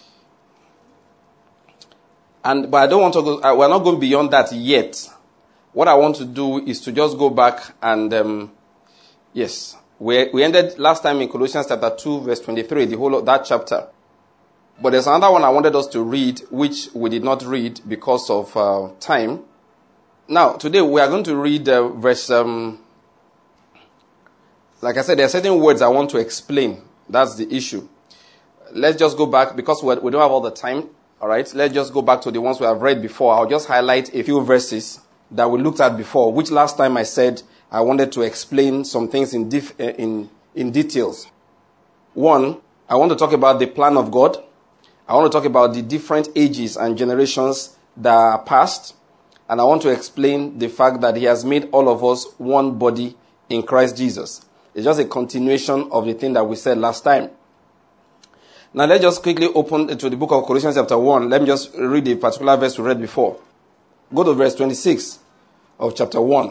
And but I don't want to go. Uh, we're not going beyond that yet. What I want to do is to just go back and um, yes, we we ended last time in Colossians chapter two, verse twenty-three, the whole of that chapter. But there's another one I wanted us to read, which we did not read because of uh, time. Now, today we are going to read uh, verse. Um, like I said, there are certain words I want to explain. That's the issue. Let's just go back because we we don't have all the time. All right, let's just go back to the ones we have read before. I'll just highlight a few verses that we looked at before, which last time I said I wanted to explain some things in dif- in in details. One, I want to talk about the plan of God. I want to talk about the different ages and generations that are past. And I want to explain the fact that he has made all of us one body in Christ Jesus. It's just a continuation of the thing that we said last time. Now let's just quickly open to the book of Colossians chapter one. Let me just read the particular verse we read before. Go to verse twenty-six of chapter one.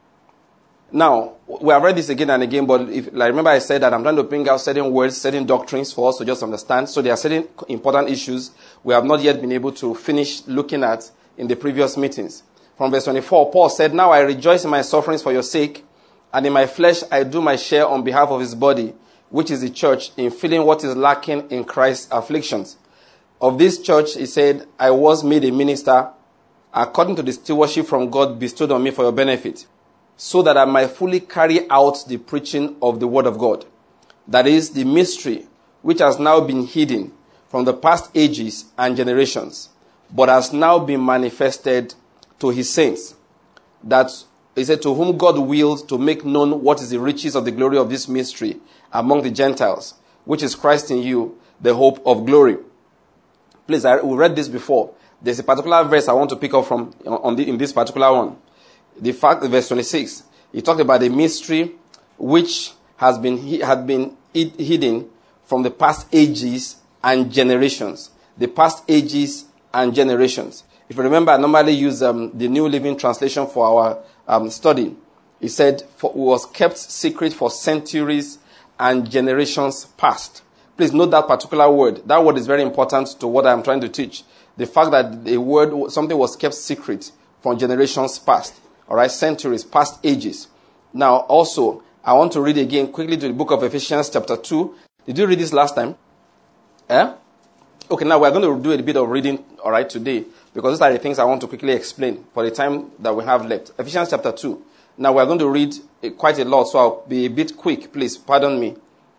Now, we have read this again and again, but if, like, remember I said that I'm trying to bring out certain words, certain doctrines for us to just understand. So there are certain important issues we have not yet been able to finish looking at in the previous meetings. From verse twenty-four, Paul said, "Now I rejoice in my sufferings for your sake, and in my flesh I do my share on behalf of his body, which is the church, in filling what is lacking in Christ's afflictions. Of this church," he said, "I was made a minister according to the stewardship from God bestowed on me for your benefit, so that I might fully carry out the preaching of the word of God. That is the mystery which has now been hidden from the past ages and generations, but has now been manifested to his saints. That," he said, "to whom God willed to make known what is the riches of the glory of this mystery among the Gentiles, which is Christ in you, the hope of glory." Please, I, we read this before. There's a particular verse I want to pick up from on the, in this particular one. The fact, verse twenty-six, he talked about the mystery which has been had been hidden from the past ages and generations. The past ages and generations. If you remember, I normally use um, the New Living Translation for our um, study. He said, for, "it was kept secret for centuries and generations past." Please note that particular word. That word is very important to what I'm trying to teach. The fact that a word, something was kept secret from generations past. All right, centuries, past ages. Now, also, I want to read again quickly to the book of Ephesians chapter two. Did you read this last time? Eh? Okay, now we're going to do a bit of reading, all right, today, because these are the things I want to quickly explain for the time that we have left. Ephesians chapter two. Now, we're going to read quite a lot, so I'll be a bit quick, please. Pardon me.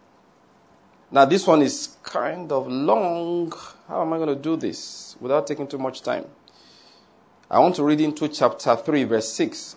Now, this one is kind of long. How am I going to do this without taking too much time? I want to read into chapter three, verse six.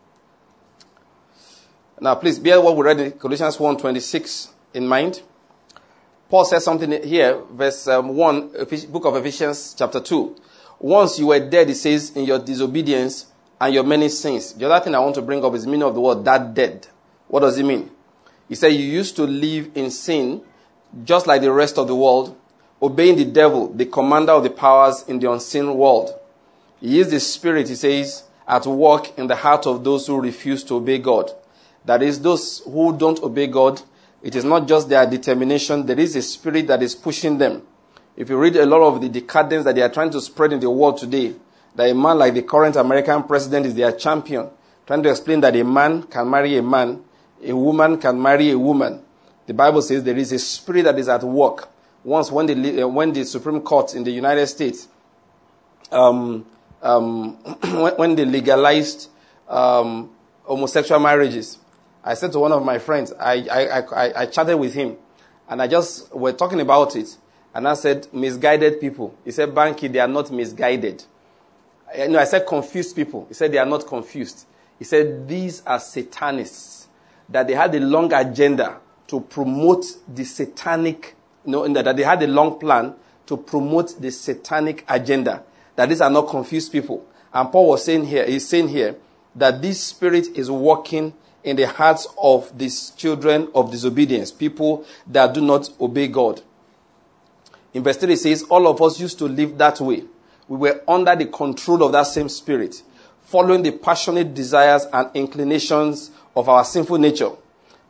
Now, please bear what we read in Colossians one twenty-six in mind. Paul says something here, verse um, one, book of Ephesians, chapter two. "Once you were dead," he says, "in your disobedience and your many sins." The other thing I want to bring up is the meaning of the word, that dead. What does it mean? He said, "You used to live in sin, just like the rest of the world, obeying the devil, the commander of the powers in the unseen world. He is the spirit," he says, "at work in the heart of those who refuse to obey God." That is, those who don't obey God, it is not just their determination. There is a spirit that is pushing them. If you read a lot of the decadence that they are trying to spread in the world today, that a man like the current American president is their champion, trying to explain that a man can marry a man, a woman can marry a woman. The Bible says there is a spirit that is at work. Once when the, when the Supreme Court in the United States, um, um, when they legalized um, homosexual marriages, I said to one of my friends, I, I, I, I chatted with him, and I just, we're talking about it, and I said, misguided people. He said, Banky, they are not misguided. I, no, I said confused people. He said, they are not confused. He said, these are satanists, that they had a long agenda to promote the satanic, you know, that they had a long plan to promote the satanic agenda, that these are not confused people. And Paul was saying here, he's saying here, that this spirit is working in the hearts of these children of disobedience, people that do not obey God. In verse three it says, all of us used to live that way. We were under the control of that same spirit, following the passionate desires and inclinations of our sinful nature.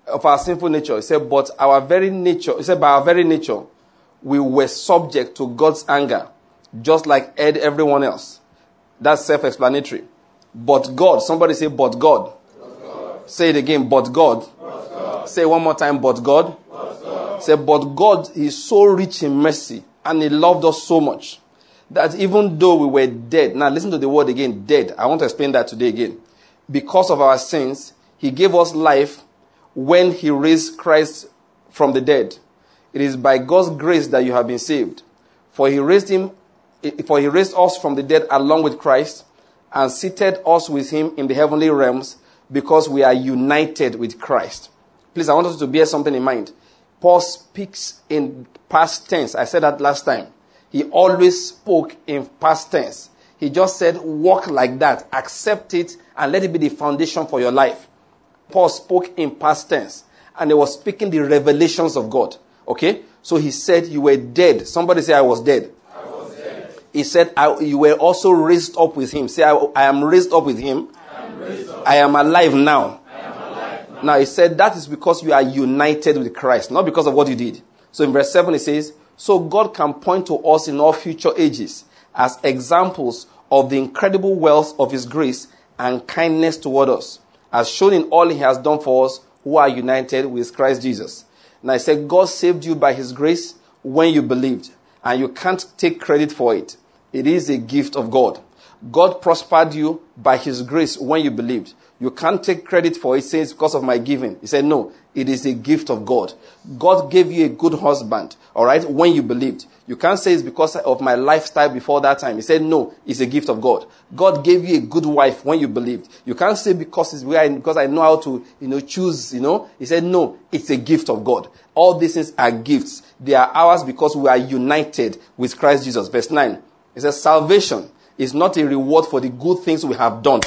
of our sinful nature. He said, but our very nature, he said, by our very nature, we were subject to God's anger, just like everyone else. That's self-explanatory. But God, somebody say, but God. But God. Say it again, but God. But God. Say it one more time, but God. But God. Say, but God is so rich in mercy, and He loved us so much, that even though we were dead, now listen to the word again, dead. I want to explain that today again. Because of our sins, He gave us life when He raised Christ from the dead. It is by God's grace that you have been saved. For He raised him, for He raised us from the dead along with Christ, and seated us with Him in the heavenly realms, because we are united with Christ. Please, I want us to bear something in mind. Paul speaks in past tense. I said that last time. He always spoke in past tense. He just said, walk like that, accept it, and let it be the foundation for your life. Paul spoke in past tense, and he was speaking the revelations of God. Okay? So he said, you were dead. Somebody say, I was dead. I was dead. He said, I, you were also raised up with Him. Say, I, I am raised up with Him. I am, raised up. I am alive now. I am alive now. Now he said, that is because you are united with Christ, not because of what you did. So in verse seven, it says, so God can point to us in all future ages as examples of the incredible wealth of His grace and kindness toward us, as shown in all He has done for us who are united with Christ Jesus. And I said, God saved you by His grace when you believed, and you can't take credit for it. It is a gift of God. God prospered you by His grace when you believed. You can't take credit for it, says, because of my giving. He said, no, it is a gift of God. God gave you a good husband, all right, when you believed. You can't say it's because of my lifestyle before that time. He said, no, it's a gift of God. God gave you a good wife when you believed. You can't say because it's where I, because I know how to, you know, choose, you know. He said, no, it's a gift of God. All these things are gifts. They are ours because we are united with Christ Jesus. Verse nine. It says, salvation is not a reward for the good things we have done.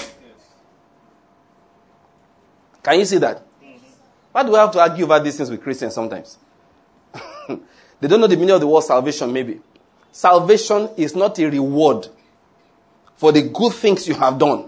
Can you see that? Mm-hmm. Why do we have to argue about these things with Christians sometimes? They don't know the meaning of the word salvation, maybe. Salvation is not a reward for the good things you have done.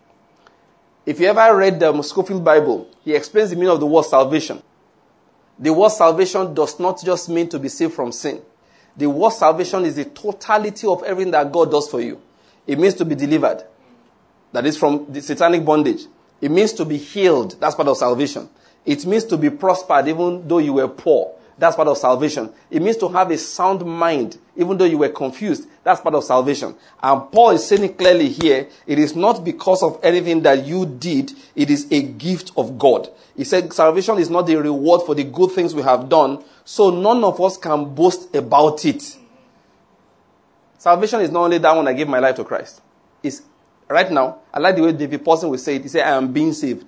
If you ever read the Scofield Bible, he explains the meaning of the word salvation. The word salvation does not just mean to be saved from sin. The word salvation is the totality of everything that God does for you. It means to be delivered. That is from the satanic bondage. It means to be healed. That's part of salvation. It means to be prospered even though you were poor. That's part of salvation. It means to have a sound mind even though you were confused. That's part of salvation. And Paul is saying it clearly here. It is not because of anything that you did. It is a gift of God. He said salvation is not a reward for the good things we have done. So none of us can boast about it. Salvation is not only that one I gave my life to Christ. It's right now, I like the way David Paulson will say it. He said, I am being saved.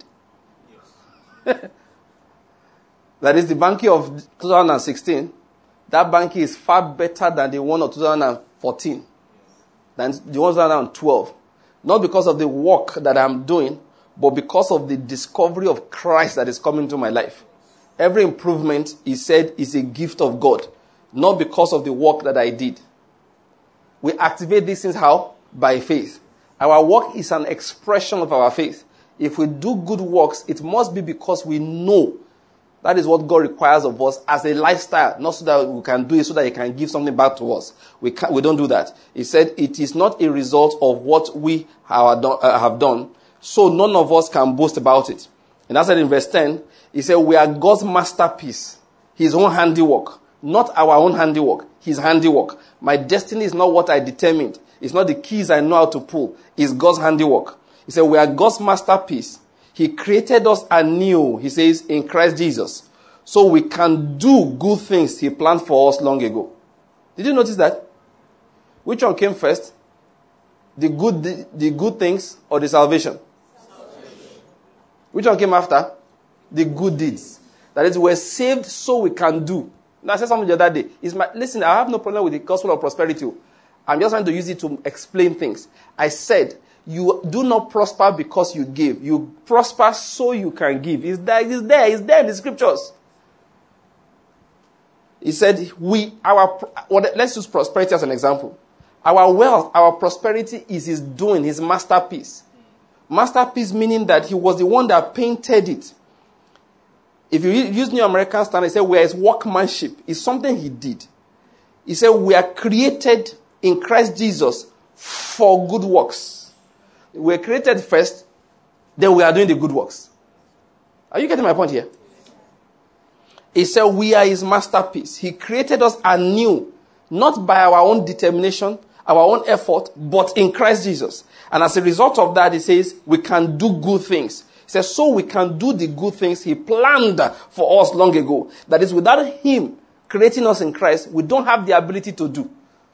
Yes. That is the Banky of two thousand sixteen. That Banky is far better than the one of two thousand fourteen. Than the one of two thousand twelve. Not because of the work that I'm doing, but because of the discovery of Christ that is coming into my life. Every improvement, he said, is a gift of God. Not because of the work that I did. We activate these things how? By faith. Our work is an expression of our faith. If we do good works, it must be because we know that is what God requires of us as a lifestyle, not so that we can do it so that He can give something back to us. We can't, we don't do that. He said it is not a result of what we have done, uh, have done, so none of us can boast about it. And that's said in verse ten, he said we are God's masterpiece, His own handiwork, not our own handiwork, His handiwork. My destiny is not what I determined. It's not the keys I know how to pull. It's God's handiwork. He said we are God's masterpiece. He created us anew, he says, in Christ Jesus. So we can do good things He planned for us long ago. Did you notice that? Which one came first? The good, the, the good things or the salvation? Salvation. Which one came after? The good deeds. That is, we're saved so we can do. Now, I said something the other day. It's my, listen, I have no problem with the gospel of prosperity. I'm just trying to use it to explain things. I said, you do not prosper because you give. You prosper so you can give. It's there, it's there, it's there in the scriptures. He said, we, our, let's use prosperity as an example. Our wealth, our prosperity is His doing, His masterpiece. Masterpiece meaning that He was the one that painted it. If you use New American Standard, it says we are his workmanship. It's something he did. He said we are created in Christ Jesus for good works. We are created first, then we are doing the good works. Are you getting my point here? He said we are his masterpiece. He created us anew, not by our own determination, our own effort, but in Christ Jesus. And as a result of that, he says we can do good things. He says so we can do the good things he planned for us long ago. That is, without him creating us in Christ, we don't have the ability to do.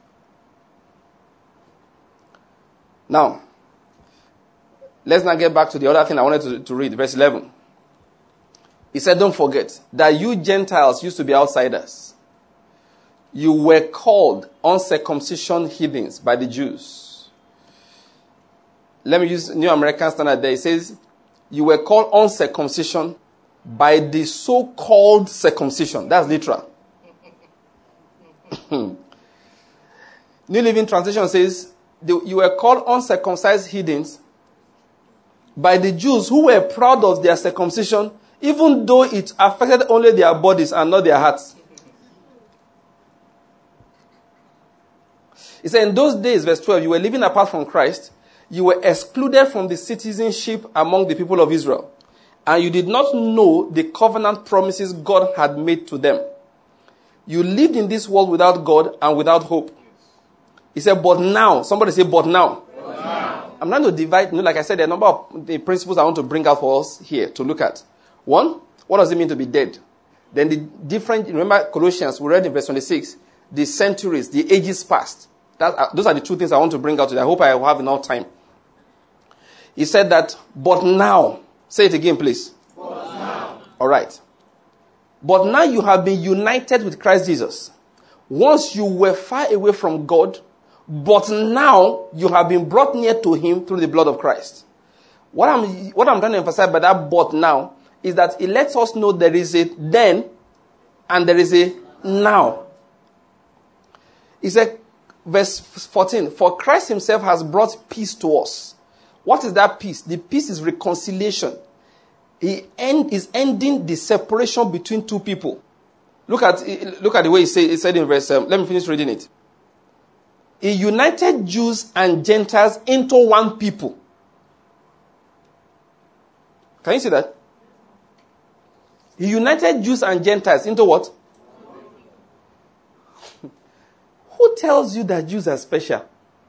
Now, let's now get back to the other thing I wanted to, to read, verse eleven. He said, don't forget that you Gentiles used to be outsiders. You were called uncircumcision heathens by the Jews. Let me use New American Standard there. It says, you were called uncircumcision by the so-called circumcision. That's literal. New Living Translation says, you were called uncircumcised heathens by the Jews who were proud of their circumcision, even though it affected only their bodies and not their hearts. He said, in those days, verse twelve, you were living apart from Christ. You were excluded from the citizenship among the people of Israel. And you did not know the covenant promises God had made to them. You lived in this world without God and without hope. He said, but now, somebody say, but now. But now. I'm trying to divide, you know, like I said, there are a number of the principles I want to bring out for us here to look at. One, what does it mean to be dead? Then the different, remember Colossians, we read in verse twenty-six, the centuries, the ages past. That, uh, those are the two things I want to bring out today. I hope I will have enough time. He said that, but now, say it again, please. But now. All right. But now you have been united with Christ Jesus. Once you were far away from God, but now you have been brought near to him through the blood of Christ. What I'm, what I'm trying to emphasize by that but now is that it lets us know there is a then and there is a now. He said, verse fourteen, for Christ himself has brought peace to us. What is that peace? The peace is reconciliation. He end, is ending the separation between two people. Look at, look at the way he said, he said in verse, um, let me finish reading it. He united Jews and Gentiles into one people. Can you see that? He united Jews and Gentiles into what? Who tells you that Jews are special?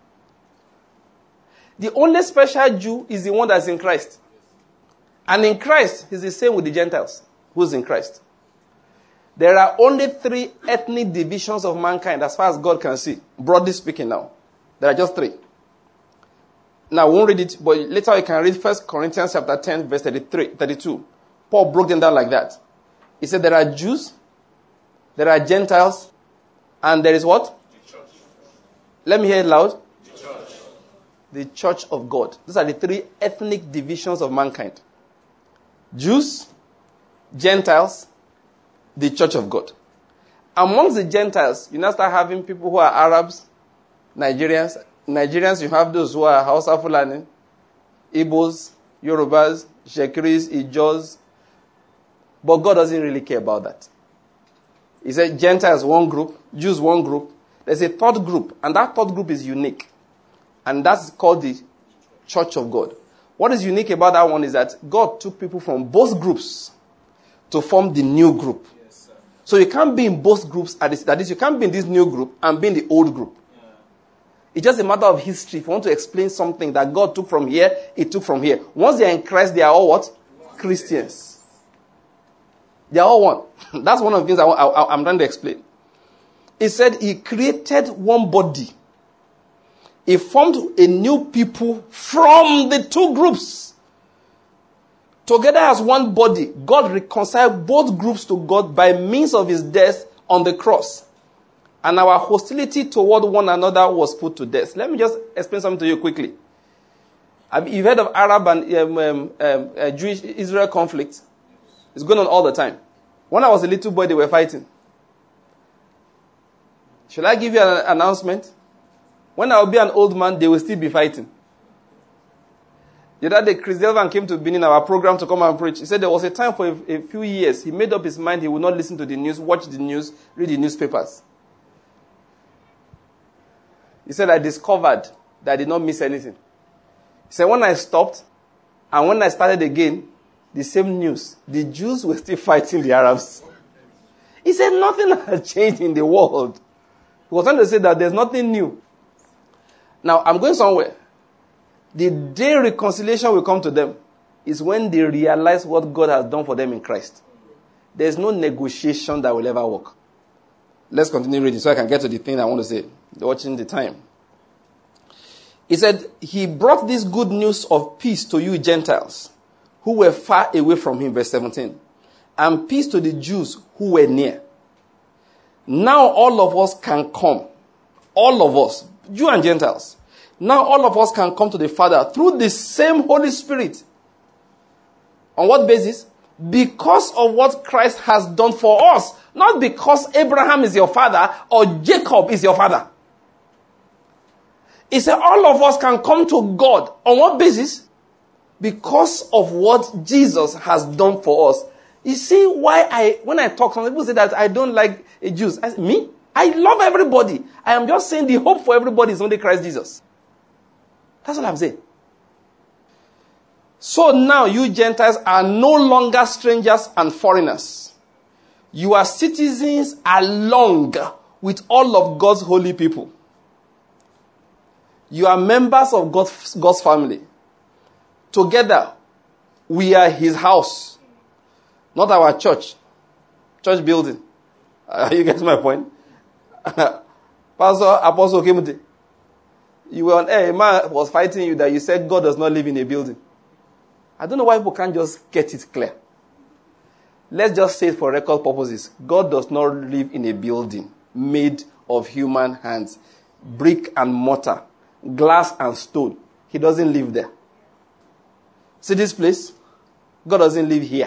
The only special Jew is the one that's in Christ. And in Christ, he's the same with the Gentiles who's in Christ. There are only three ethnic divisions of mankind as far as God can see. Broadly speaking now. There are just three. Now, I won't read it, but later you can read First Corinthians chapter ten, verse thirty-three, thirty-two. Paul broke them down like that. He said there are Jews, there are Gentiles, and there is what? The church. Let me hear it loud. The church. The church of God. These are the three ethnic divisions of mankind. Jews, Gentiles, the church of God. Amongst the Gentiles, you now start having people who are Arabs, Nigerians. Nigerians, you have those who are Hausa Fulani, Igbos, Yorubas, Shekiris, Ijos. But God doesn't really care about that. He said Gentiles one group, Jews one group. There's a third group, and that third group is unique. And that's called the church of God. What is unique about that one is that God took people from both groups to form the new group. Yes, sir. So you can't be in both groups. That is, you can't be in this new group and be in the old group. Yeah. It's just a matter of history. If you want to explain something that God took from here, it took from here. Once they are in Christ, they are all what? Christians. They are all one. That's one of the things I, I, I'm trying to explain. He said he created one body. He formed a new people from the two groups. Together as one body, God reconciled both groups to God by means of his death on the cross. And our hostility toward one another was put to death. Let me just explain something to you quickly. Have you heard of Arab and um, um, um, uh, Jewish Israel conflict? It's going on all the time. When I was a little boy, they were fighting. Should I give you an announcement? When I will be an old man, they will still be fighting. The other day, Chris Delvan came to Benin, our program, to come and preach. He said there was a time for a, a few years, he made up his mind he would not listen to the news, watch the news, read the newspapers. He said, I discovered that I did not miss anything. He said, when I stopped, and when I started again, the same news, the Jews were still fighting the Arabs. He said, nothing has changed in the world. He was trying to say that there's nothing new. Now, I'm going somewhere. The day reconciliation will come to them is when they realize what God has done for them in Christ. There's no negotiation that will ever work. Let's continue reading so I can get to the thing I want to say. Watching the time. He said, he brought this good news of peace to you Gentiles who were far away from him, verse seventeen, and peace to the Jews who were near. Now all of us can come. All of us, Jew and Gentiles. Now all of us can come to the Father through the same Holy Spirit. On what basis? Because of what Christ has done for us. Not because Abraham is your father or Jacob is your father. He said all of us can come to God. On what basis? Because of what Jesus has done for us. You see why I, when I talk, some people say that I don't like Jews. I say, me? I love everybody. I am just saying the hope for everybody is only Christ Jesus. That's what I'm saying. So now you Gentiles are no longer strangers and foreigners. You are citizens along with all of God's holy people. You are members of God's, God's family. Together, we are his house. Not our church. Church building. Uh, you get my point? Pastor Apostle Kimute. You were on air. A man was fighting you that you said God does not live in a building. I don't know why people can't just get it clear. Let's just say it for record purposes. God does not live in a building made of human hands. Brick and mortar. Glass and stone. He doesn't live there. See this place? God doesn't live here.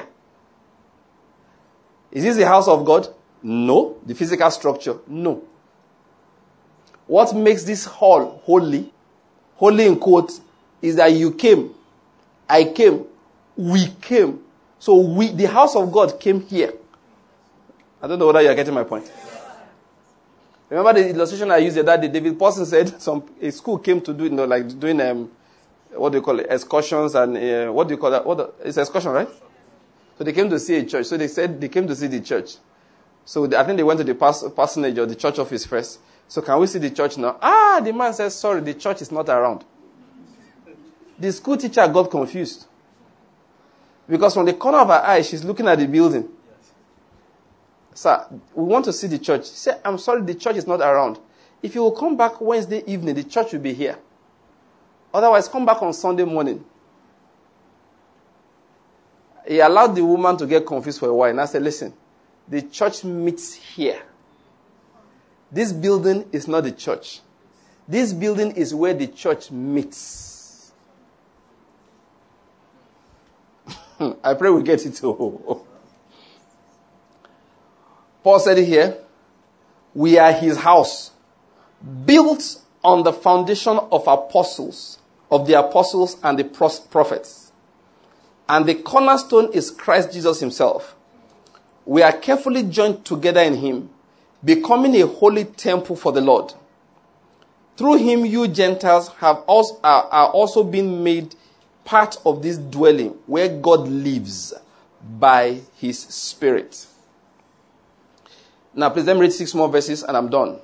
Is this the house of God? No. The physical structure? No. What makes this hall holy, holy in quotes, is that you came, I came, we came. So we, the house of God came here. I don't know whether you are getting my point. Remember the illustration I used that day? David Paulson said some a school came to do, you know, like doing um, what do you call it, excursions and uh, what do you call that? What the, it's excursion, right? So they came to see a church. So they said they came to see the church. So they, I think they went to the pas- parsonage or the church office first. So can we see the church now? Ah, the man says, sorry, the church is not around. The school teacher got confused. Because from the corner of her eye, she's looking at the building. Sir, we want to see the church. She said, I'm sorry, the church is not around. If you will come back Wednesday evening, the church will be here. Otherwise, come back on Sunday morning. He allowed the woman to get confused for a while. And I said, listen, the church meets here. This building is not the church. This building is where the church meets. I pray we get it too. Paul said it here. We are his house, built on the foundation of apostles, of the apostles and the prophets. And the cornerstone is Christ Jesus himself. We are carefully joined together in him, becoming a holy temple for the Lord. Through him, you Gentiles have also, are, are also been made part of this dwelling where God lives by his Spirit. Now, please let me read six more verses and I'm done.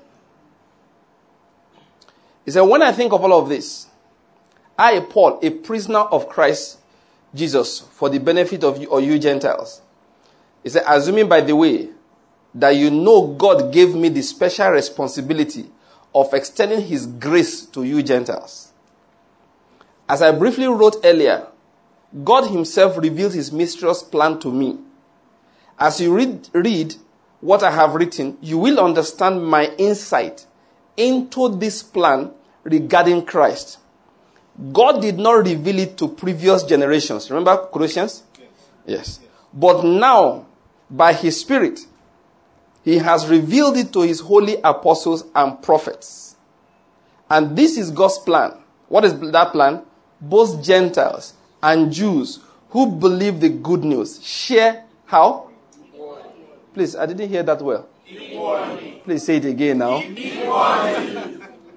He said, when I think of all of this, I, Paul, a prisoner of Christ Jesus, for the benefit of you, or you Gentiles. He said, assuming by the way, that you know God gave me the special responsibility of extending his grace to you Gentiles. As I briefly wrote earlier, God himself revealed his mysterious plan to me. As you read, read what I have written, you will understand my insight into this plan regarding Christ. God did not reveal it to previous generations. Remember Colossians? Yes. Yes. But now, by his Spirit, he has revealed it to his holy apostles and prophets. And this is God's plan. What is that plan? both Gentiles and Jews who believe the good news share how? Equality. Please, I didn't hear that well. Equality. Please say it again now. Equality.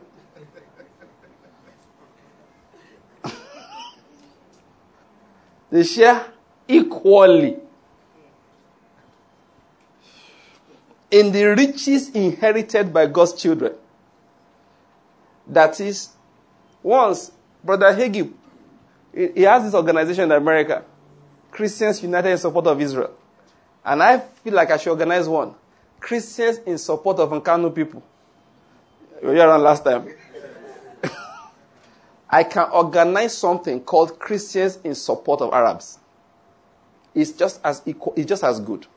They share equally in the riches inherited by God's children. That is, once Brother Hagee, he has this organization in America, Christians United in Support of Israel. And I feel like I should organize one. Christians in Support of Nkanu people. You were here around last time. I can organize something called Christians in Support of Arabs. It's just as equal, it's just as good.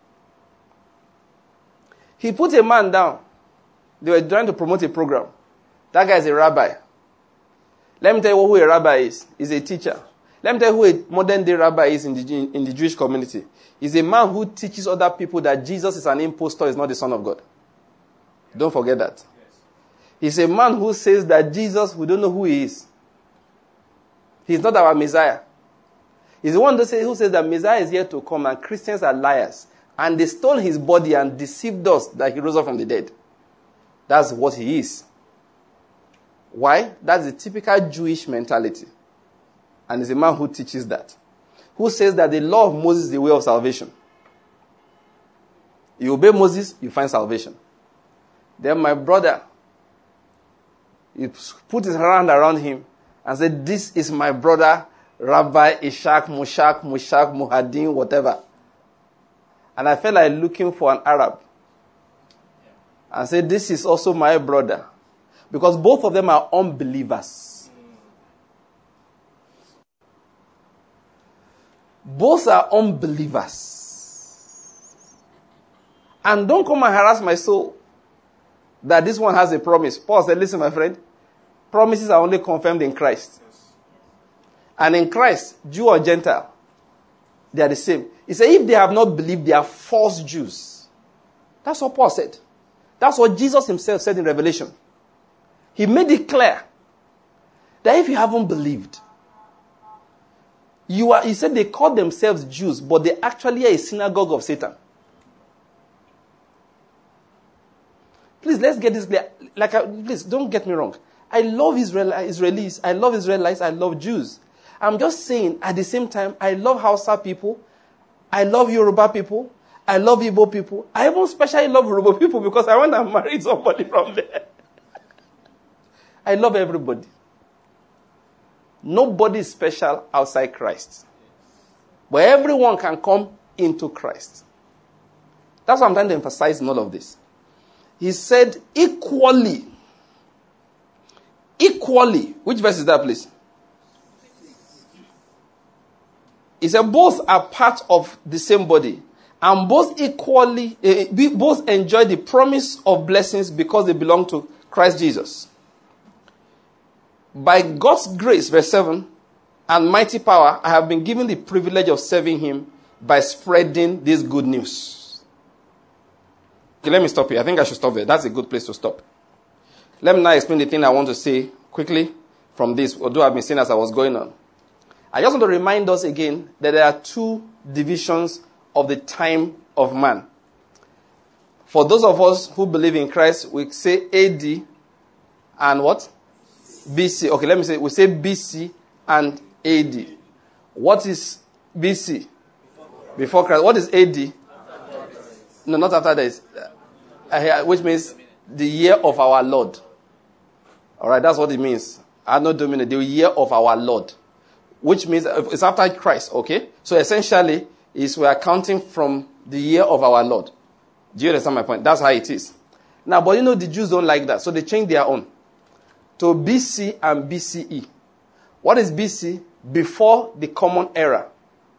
He put a man down. They were trying to promote a program. That guy is a rabbi. Let me tell you who a rabbi is. He's a teacher. Let me tell you who a modern day rabbi is in the, in the Jewish community. He's a man who teaches other people that Jesus is an impostor, is not the Son of God. Don't forget that. He's a man who says that Jesus, we don't know who he is. He's not our Messiah. He's the one who says, who says that Messiah is here to come and Christians are liars. And they stole his body and deceived us that he rose up from the dead. That's what he is. Why? That's the typical Jewish mentality. And he's a man who teaches that. Who says that the law of Moses is the way of salvation. You obey Moses, you find salvation. Then my brother, he put his hand around him and said, this is my brother, Rabbi Ishak, Mushak, Mushak, Muhaddin, whatever. And I felt like looking for an Arab. And said, this is also my brother. Because both of them are unbelievers. Both are unbelievers. And don't come and harass my soul that this one has a promise. Paul said, listen, my friend, promises are only confirmed in Christ. And in Christ, Jew or Gentile, they are the same. He said, if they have not believed, they are false Jews. That's what Paul said. That's what Jesus himself said in Revelation. He made it clear that if you haven't believed, you are, he said they call themselves Jews, but they actually are a synagogue of Satan. Please, let's get this clear. Like, please, don't get me wrong. I love Israel, Israelis. I love Israelites. I love Jews. I'm just saying, at the same time, I love Hausa people. I love Yoruba people. I love Igbo people. I even especially love Yoruba people because I want to marry somebody from there. I love everybody. Nobody is special outside Christ. But everyone can come into Christ. That's what I'm trying to emphasize in all of this. He said equally. Equally. Which verse is that, please? He said both are part of the same body. And both equally, uh, both enjoy the promise of blessings because they belong to Christ Jesus. By God's grace, verse seven, and mighty power, I have been given the privilege of serving him by spreading this good news. Okay, let me stop here. I think I should stop there. That's a good place to stop. Let me now explain the thing I want to say quickly from this, although I've been saying as I was going on. I just want to remind us again that there are two divisions of the time of man. For those of us who believe in Christ, we say A D and what? B C. Okay, let me say, we say B C and A D. What is B C? Before Christ. What is A D? No, not after this. Uh, which means the year of our Lord. All right, that's what it means. Anno Domini, the year of our Lord. Which means it's after Christ, okay? So essentially, is we are counting from the year of our Lord. Do you understand my point? That's how it is. Now, but you know the Jews don't like that, so they change their own to B C and B C E. What is B C? Before the common era.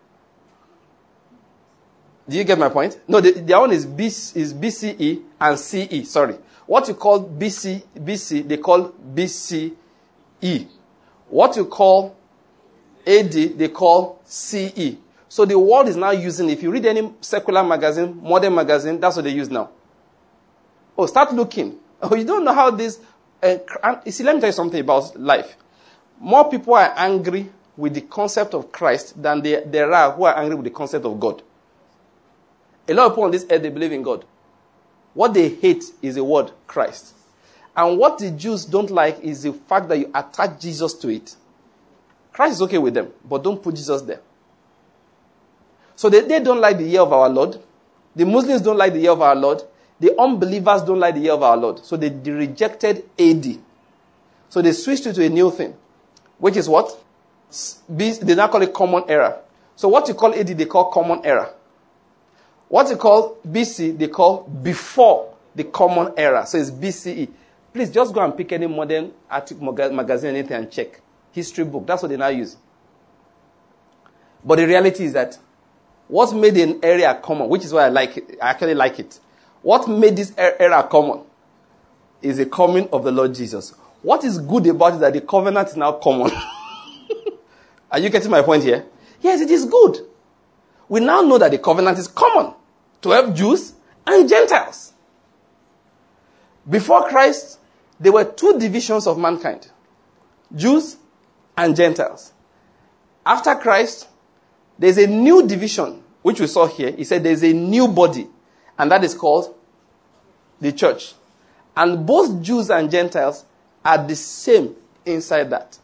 Do you get my point? No, the, their own is, B, is B C E and C E, sorry. What you call B C, B C, they call B C E. What you call A D, they call C E. So the world is now using, if you read any secular magazine, modern magazine, that's what they use now. Oh, start looking. Oh, you don't know how this... Uh, you see, let me tell you something about life. More people are angry with the concept of Christ than there, there are who are angry with the concept of God. A lot of people on this earth, they believe in God. What they hate is the word Christ. And what the Jews don't like is the fact that you attach Jesus to it. Christ is okay with them, but don't put Jesus there. So they, they don't like the year of our Lord. The Muslims don't like the year of our Lord. The unbelievers don't like the year of our Lord. So they, they rejected A D. So they switched it to a new thing, which is what? B, they now call it common era. So what you call A D, they call common era. What you call B C, they call before the common era. So it's B C E. Please just go and pick any modern article, magazine, anything and check. History book. That's what they now use. But the reality is that what made an area common, which is why I like it, I actually like it. What made this era common is the coming of the Lord Jesus. What is good about it is that the covenant is now common. Are you getting my point here? Yes, it is good. We now know that the covenant is common to help Jews and Gentiles. Before Christ, there were two divisions of mankind. Jews and Gentiles. After Christ, there's a new division, which we saw here. He said there's a new body, and that is called the church. And both Jews and Gentiles are the same inside that.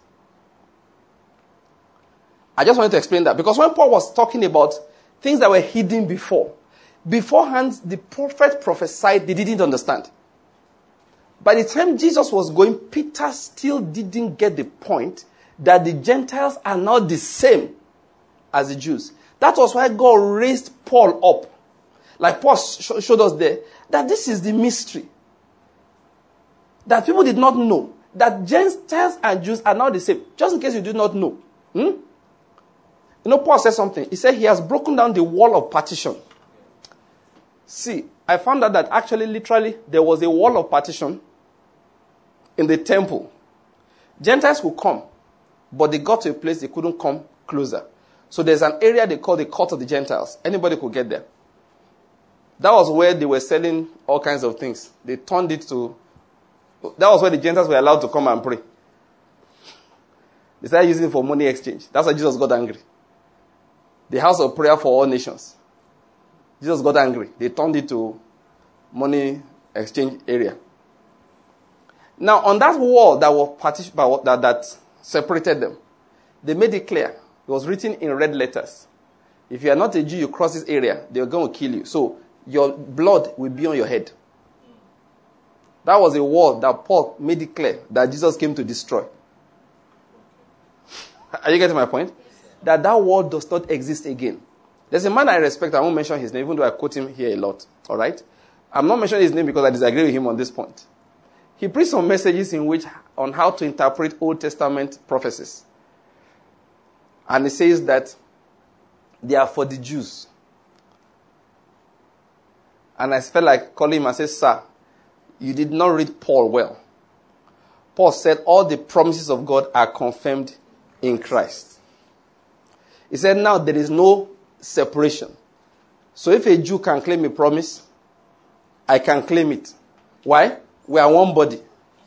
I just wanted to explain that. Because when Paul was talking about things that were hidden before, beforehand, the prophet prophesied, they didn't understand. By the time Jesus was going, Peter still didn't get the point that the Gentiles are now the same as the Jews. That was why God raised Paul up. Like Paul sh- showed us there, that this is the mystery. That people did not know. That Gentiles and Jews are now the same. Just in case you do not know. Hmm? You know, Paul said something. He said he has broken down the wall of partition. See, I found out that actually, literally, there was a wall of partition in the temple. Gentiles could come, but they got to a place they couldn't come closer. So there's an area they call the court of the Gentiles. Anybody could get there. That was where they were selling all kinds of things. They turned it to... That was where the Gentiles were allowed to come and pray. They started using it for money exchange. That's why Jesus got angry. The house of prayer for all nations. Jesus got angry. They turned it to money exchange area. Now, on that wall that was partition, that, that separated them, they made it clear. It was written in red letters. If you are not a Jew, you cross this area, they are going to kill you. So, your blood will be on your head. That was a wall that Paul made it clear that Jesus came to destroy. Are you getting my point? That that wall does not exist again. There's a man I respect. I won't mention his name, even though I quote him here a lot. All right? I'm not mentioning his name because I disagree with him on this point. He preached some messages in which on how to interpret Old Testament prophecies. And he says that they are for the Jews. And I felt like calling him and say, sir, you did not read Paul well. Paul said all the promises of God are confirmed in Christ. He said now there is no separation. So if a Jew can claim a promise, I can claim it. Why? We are one body.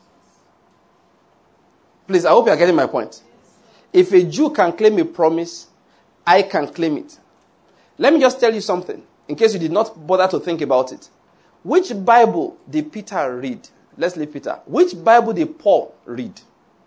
Please, I hope you are getting my point. If a Jew can claim a promise, I can claim it. Let me just tell you something, in case you did not bother to think about it. Which Bible did Peter read? Let's leave Peter. Which Bible did Paul read?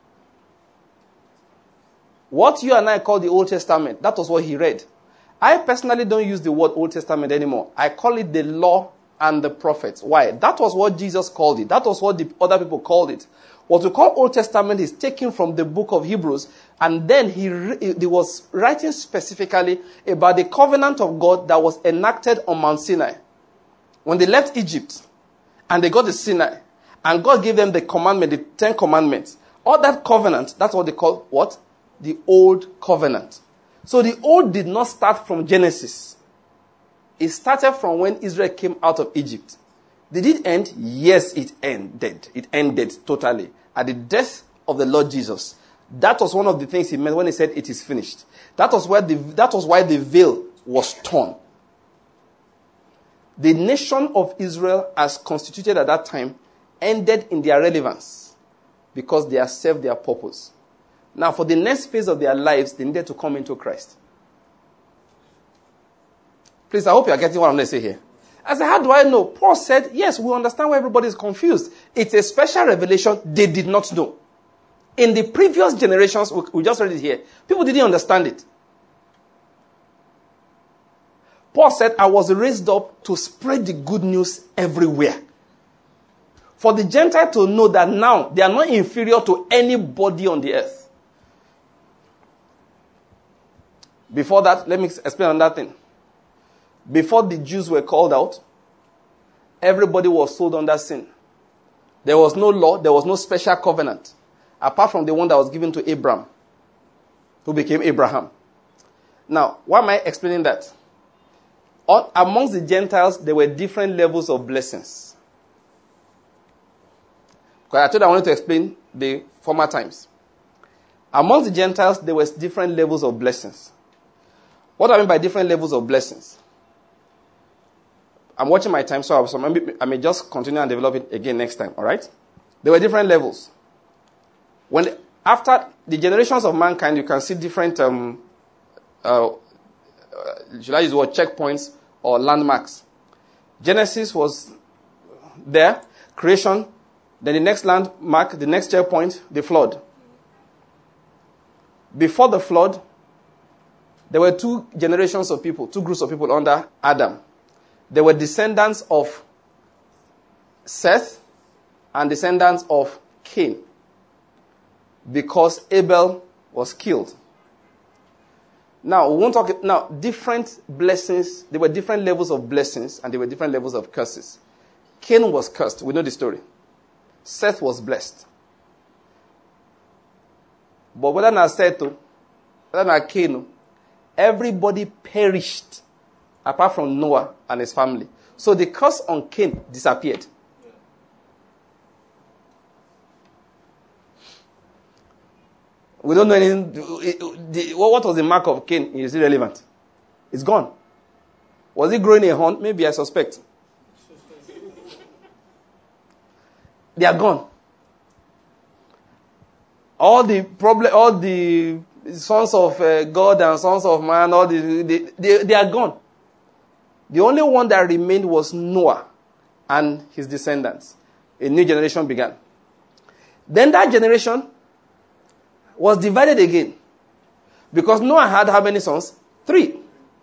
What you and I call the Old Testament, that was what he read. I personally don't use the word Old Testament anymore. I call it the law and the prophets. Why? That was what Jesus called it. That was what the other people called it. What we call Old Testament is taken from the book of Hebrews, and then he, re- he was writing specifically about the covenant of God that was enacted on Mount Sinai. When they left Egypt, and they got to Sinai, and God gave them the commandment, the Ten Commandments. All that covenant, that's what they call what? The Old Covenant. So the Old did not start from Genesis. It started from when Israel came out of Egypt. Did it end? Yes, it ended. It ended totally. At the death of the Lord Jesus. That was one of the things he meant when he said it is finished. That was where the, that was why the veil was torn. The nation of Israel, as constituted at that time, ended in their relevance because they have served their purpose. Now, for the next phase of their lives, they needed to come into Christ. Please, I hope you are getting what I'm going to say here. I said, how do I know? Paul said, yes, we understand why everybody is confused. It's a special revelation they did not know. In the previous generations, we, we just read it here, people didn't understand it. Paul said, I was raised up to spread the good news everywhere. For the Gentile to know that now they are not inferior to anybody on the earth. Before that, let me explain another thing. Before the Jews were called out, everybody was sold under sin. There was no law, there was no special covenant, apart from the one that was given to Abraham, who became Abraham. Now, why am I explaining that? Amongst the Gentiles, there were different levels of blessings. Because I told you I wanted to explain the former times. Amongst the Gentiles, there were different levels of blessings. What do I mean by different levels of blessings? I'm watching my time, so I may just continue and develop it again next time, all right? There were different levels. When After the generations of mankind, you can see different, um, uh, uh, should I use the word checkpoints or landmarks? Genesis was there, creation, then the next landmark, the next checkpoint, the flood. Before the flood, there were two generations of people, two groups of people under Adam. There were descendants of Seth and descendants of Cain, because Abel was killed. Now, we won't talk, now, different blessings, there were different levels of blessings and there were different levels of curses. Cain was cursed, we know the story. Seth was blessed. But whether not Seth, whether not Cain, everybody perished apart from Noah and his family. So the curse on Cain disappeared. We don't know anything. What was the mark of Cain? It's irrelevant. It's gone. Was he growing a horn? Maybe, I suspect. They are gone. All the problem, all the sons of uh, God and sons of man, all the, they, they, they are gone. The only one that remained was Noah and his descendants. A new generation began. Then that generation was divided again. Because Noah had how many sons? Three.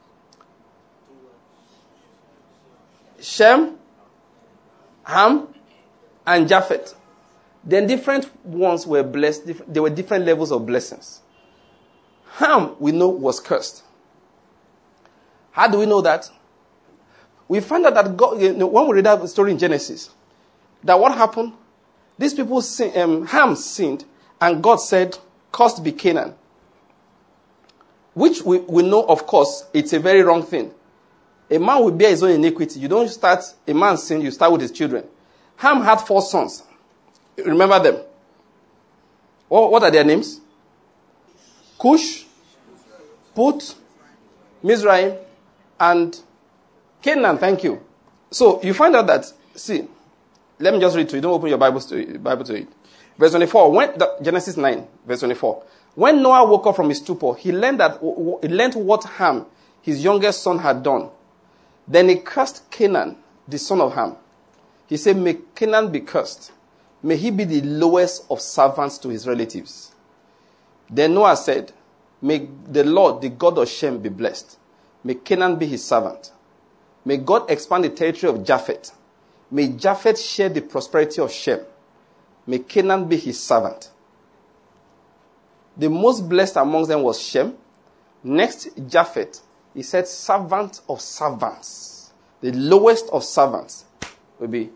Shem, Ham, and Japheth. Then different ones were blessed. There were different levels of blessings. Ham, we know, was cursed. How do we know that? We find out that God, you know, when we read that story in Genesis, that what happened? These people, sin, um, Ham sinned, and God said, cursed be Canaan. Which we, we know, of course, it's a very wrong thing. A man will bear his own iniquity. You don't start, a man sin, you start with his children. Ham had four sons. Remember them. What, what are their names? Cush, Put, Mizraim, and Canaan. Thank you. So you find out that, see, let me just read to you. Don't open your Bibles to, Bible to it. Verse twenty-four, when the, Genesis nine, verse twenty-four. When Noah woke up from his stupor, he learned that he learned what Ham, his youngest son, had done. Then he cursed Canaan, the son of Ham. He said, may Canaan be cursed. May he be the lowest of servants to his relatives. Then Noah said, may the Lord, the God of Shem, be blessed. May Canaan be his servant. May God expand the territory of Japheth. May Japheth share the prosperity of Shem. May Canaan be his servant. The most blessed amongst them was Shem. Next, Japheth. He said, servant of servants. The lowest of servants will be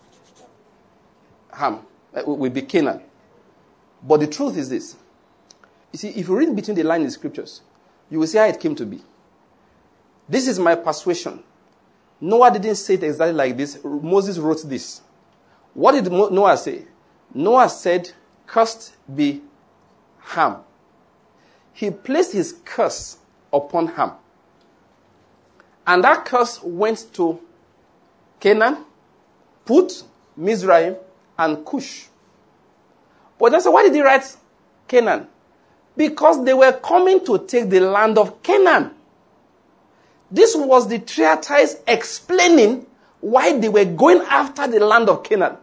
Ham, will be Canaan. But the truth is this. You see, if you read between the lines in the scriptures, you will see how it came to be. This is my persuasion. Noah didn't say it exactly like this. Moses wrote this. What did Noah say? Noah said, cursed be Ham. He placed his curse upon Ham. And that curse went to Canaan, Put, Mizraim, and Cush. But then, so why did he write Canaan? Because they were coming to take the land of Canaan. This was the treatise explaining why they were going after the land of Canaan.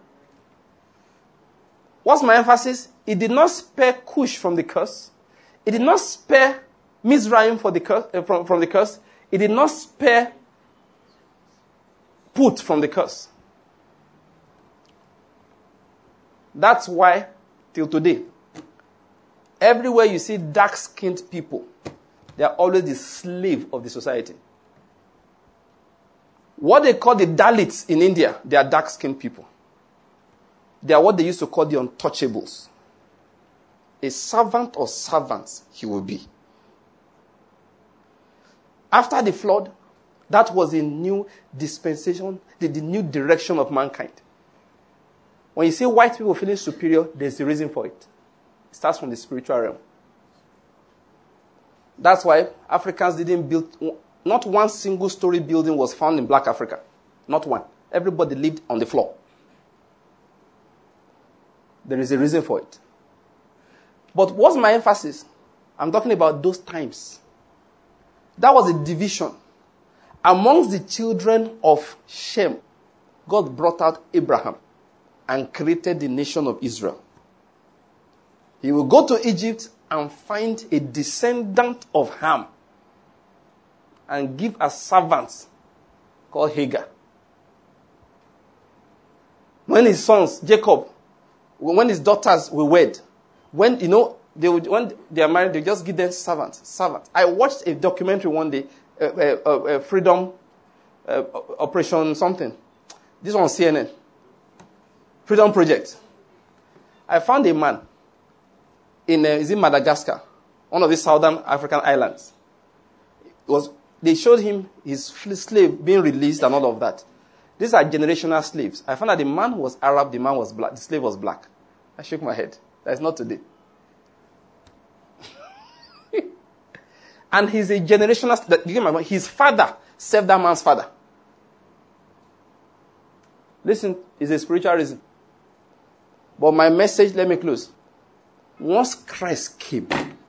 What's my emphasis? It did not spare Cush from the curse. It did not spare Mizraim for the curse, uh, from, from the curse. It did not spare Put from the curse. That's why, till today, everywhere you see dark-skinned people, they are always the slave of the society. What they call the Dalits in India, they are dark-skinned people. They are what they used to call the untouchables. A servant or servants he will be. After the flood, that was a new dispensation, the, the new direction of mankind. When you see white people feeling superior, there's a reason for it. It starts from the spiritual realm. That's why Africans didn't build, not one single story building was found in black Africa. Not one. Everybody lived on the floor. There is a reason for it. But what's my emphasis? I'm talking about those times. That was a division. Amongst the children of Shem, God brought out Abraham and created the nation of Israel. He will go to Egypt and find a descendant of Ham and give as servants called Hagar. When his sons, Jacob, when his daughters were wed, when, you know, they would, when they are married, they just give them servants. Servants. I watched a documentary one day, uh, uh, uh, uh, Freedom uh, Operation something. This one on C N N. Freedom Project. I found a man in, uh, is in Madagascar, one of the southern African islands. It was, they showed him his slave being released and all of that. These are generational slaves. I found that the man was Arab, the man was black, the slave was black. I shook my head. That's not today. And he's a generational, his father served that man's father. Listen, it's a spiritual reason. But my message, let me close. Once Christ came,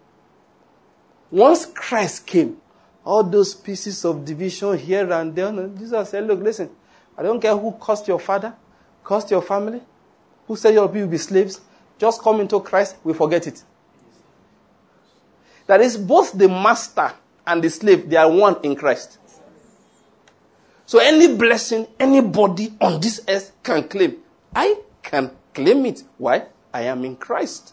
once Christ came, all those pieces of division here and there, Jesus said, look, listen, I don't care who cursed your father, cursed your family, who said your people will be slaves, just come into Christ, we forget it. That is, both the master and the slave, they are one in Christ. So any blessing, anybody on this earth can claim. I can claim it. Why? I am in Christ.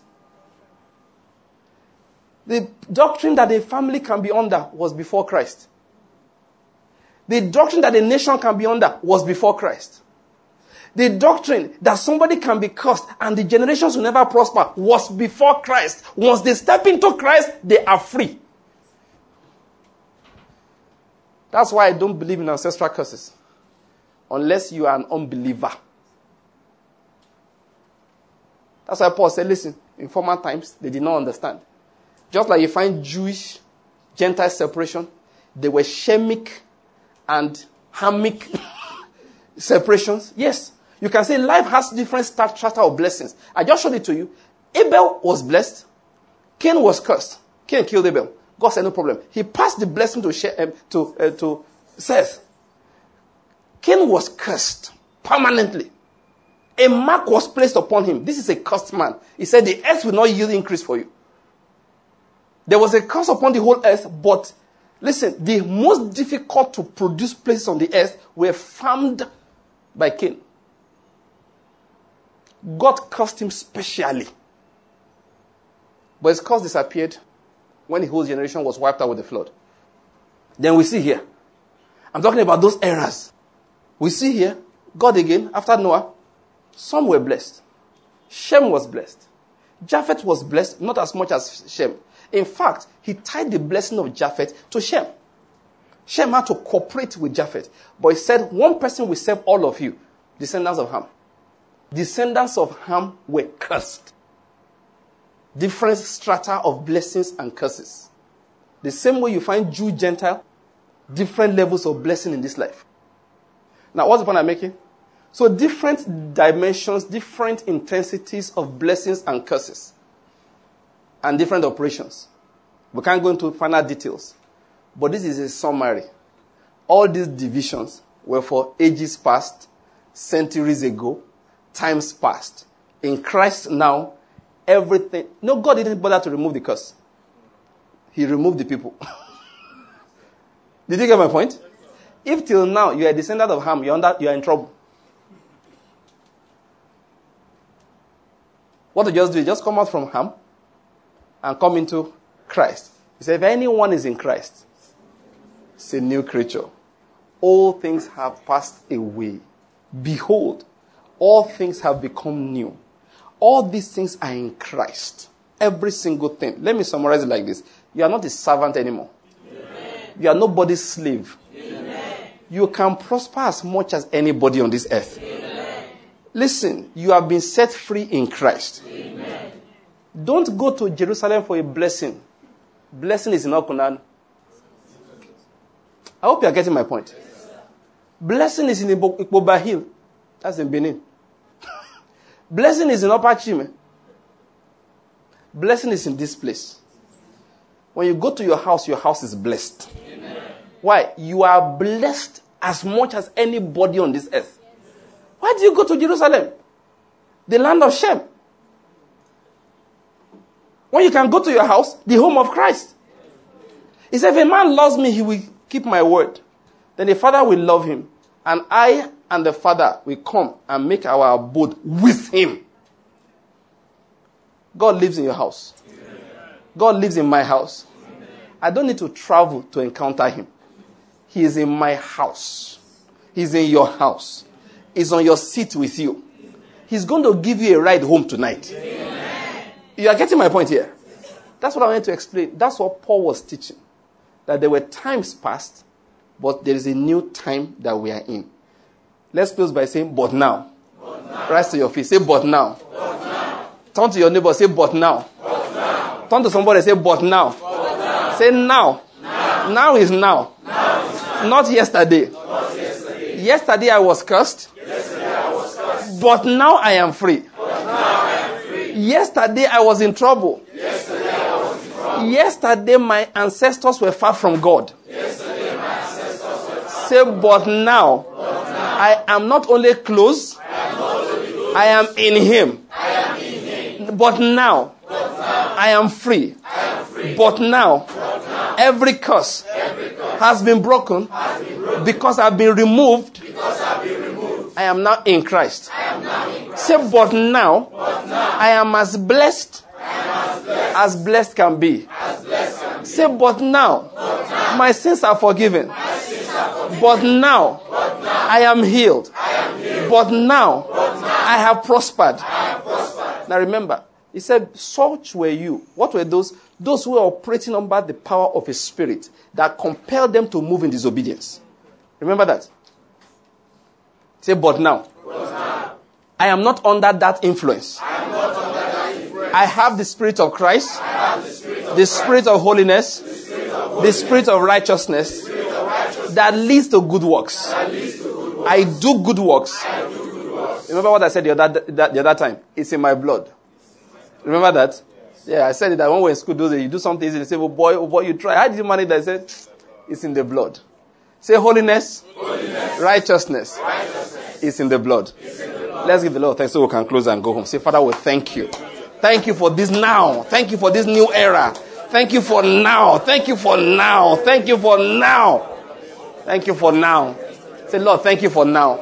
The doctrine that a family can be under was before Christ. The doctrine that a nation can be under was before Christ. The doctrine that somebody can be cursed and the generations will never prosper was before Christ. Once they step into Christ, they are free. That's why I don't believe in ancestral curses. Unless you are an unbeliever. That's why Paul said, listen, in former times, they did not understand. Just like you find Jewish, Gentile separation, there were Shemic and Hamic separations. Yes. You can say life has different strata of blessings. I just showed it to you. Abel was blessed. Cain was cursed. Cain killed Abel. God said no problem. He passed the blessing to She- uh, to uh, to Seth. Cain was cursed permanently. A mark was placed upon him. This is a cursed man. He said the earth will not yield increase for you. There was a curse upon the whole earth, but listen, the most difficult to produce places on the earth were farmed by Cain. God cursed him specially. But his curse disappeared when the whole generation was wiped out with the flood. Then we see here. I'm talking about those eras. We see here, God again, after Noah, some were blessed. Shem was blessed. Japheth was blessed, not as much as Shem. In fact, he tied the blessing of Japheth to Shem. Shem had to cooperate with Japheth. But he said, one person will serve all of you, descendants of Ham. Descendants of Ham were cursed. Different strata of blessings and curses. The same way you find Jew, Gentile, different levels of blessing in this life. Now, what's the point I'm making? So different dimensions, different intensities of blessings and curses. and different operations. We can't go into final details. But this is a summary. All these divisions were for ages past, centuries ago, times past. In Christ now, everything. No, God didn't bother to remove the curse. He removed the people. Did you get my point? If till now you are a descendant of Ham, you're, under, you're in trouble. What you just do is just come out from Ham and come into Christ. He said, if anyone is in Christ, it's a new creature. All things have passed away. Behold, all things have become new. All these things are in Christ. Every single thing. Let me summarize it like this. You are not a servant anymore. Amen. You are nobody's slave. Amen. You can prosper as much as anybody on this earth. Amen. Listen, you have been set free in Christ. Amen. Don't go to Jerusalem for a blessing. Blessing is in Okunan. I hope you are getting my point. Blessing is in Ikpoba Hill. That's in Benin. Blessing is in Upper Chime. Blessing is in this place. When you go to your house, your house is blessed. Amen. Why? You are blessed as much as anybody on this earth. Why do you go to Jerusalem? The land of Shem. When you can go to your house, the home of Christ. He said, if a man loves me, he will keep my word. Then the Father will love him. And I and the Father will come and make our abode with him. God lives in your house. Amen. God lives in my house. Amen. I don't need to travel to encounter him. He is in my house. He's in your house. He's on your seat with you. He's going to give you a ride home tonight. Amen. You are getting my point here? That's what I wanted to explain. That's what Paul was teaching. That there were times past, but there is a new time that we are in. Let's close by saying, but now. But now. Rise to your feet. Say, but now. But now. Turn to your neighbor. Say, but now. But now. Turn to somebody. Say, but now. But now. Say, now. Now. Now is now. Now is now. Not yesterday. Not yesterday. Yesterday I was cursed. Yesterday I was cursed. But now I am free. But now I am free. Yesterday I was in trouble. Yesterday I was in trouble. Yesterday my ancestors were far from God. Yesterday my ancestors were far. Say, but now. But now. I am not only close, I am, not only close. I am in him. I am in him. But now, but now I, am free. I am free. But now, but now every, curse every curse has been broken, has been broken because I've been removed. Because I've been removed. I am now in Christ. I am now in Christ. Say, but now, but now I am as blessed, I am as blessed as blessed can be. As blessed can be. Say, but now, but now my sins are forgiven. My sins are forgiven. But now, but now I am healed. I am healed. But now, but now I, have prospered. I have prospered. Now remember, he said, such were you. What were those? Those who were operating under the power of a spirit that compelled them to move in disobedience. Remember that? Say, but now. But now I am not under that influence. I am not under that influence. I have the Spirit of Christ. I have the Spirit of, the spirit of holiness. The Spirit of, holiness, the spirit of righteousness. The spirit of righteousness that leads to good works. That leads to good works. I do good works. I do good works. Remember what I said the other, the other time? It's in my blood. Remember that? Yes. Yeah, I said it that when we're in school, those days, you do something easy. They say, oh boy, oh boy, you try. How did you manage that? I said, it's in the blood. Say holiness, holiness. Righteousness. Righteousness. It's in the blood. It's in the blood. Let's give the Lord thanks so we can close and go home. Say, Father, we thank you. Thank you for this now. Thank you for this new era. Thank you for now. Thank you for now. Thank you for now. Thank you for now. Say, Lord, thank you for now.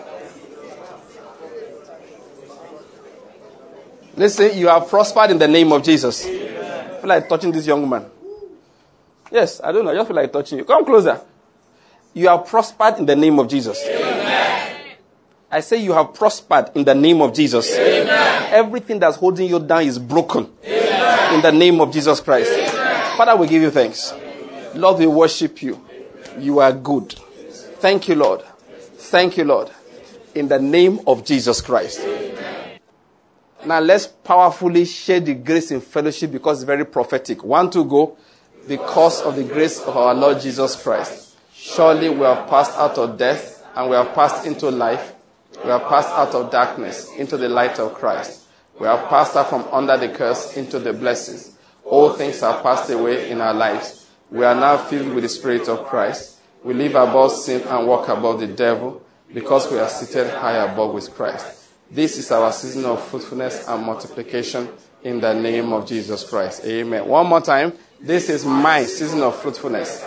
Listen, you have prospered in the name of Jesus. Amen. I feel like touching this young man. Yes, I don't know. I just feel like touching you. Come closer. You have prospered in the name of Jesus. Amen. I say you have prospered in the name of Jesus. Amen. Everything that's holding you down is broken. Amen. In the name of Jesus Christ. Amen. Father, we give you thanks. Lord, we worship you. You are good. Thank you, Lord. Thank you, Lord. In the name of Jesus Christ. Amen. Now let's powerfully share the grace in fellowship because it's very prophetic. One to go. Because of the grace of our Lord Jesus Christ. Surely we have passed out of death and we have passed into life. We have passed out of darkness into the light of Christ. We have passed out from under the curse into the blessings. All things have passed away in our lives. We are now filled with the Spirit of Christ. We live above sin and walk above the devil because we are seated high above with Christ. This is our season of fruitfulness and multiplication in the name of Jesus Christ. Amen. One more time. This is my season of fruitfulness.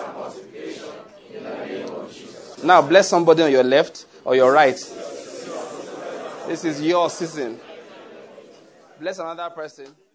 Now bless somebody on your left or your right. This is your season. Bless another person.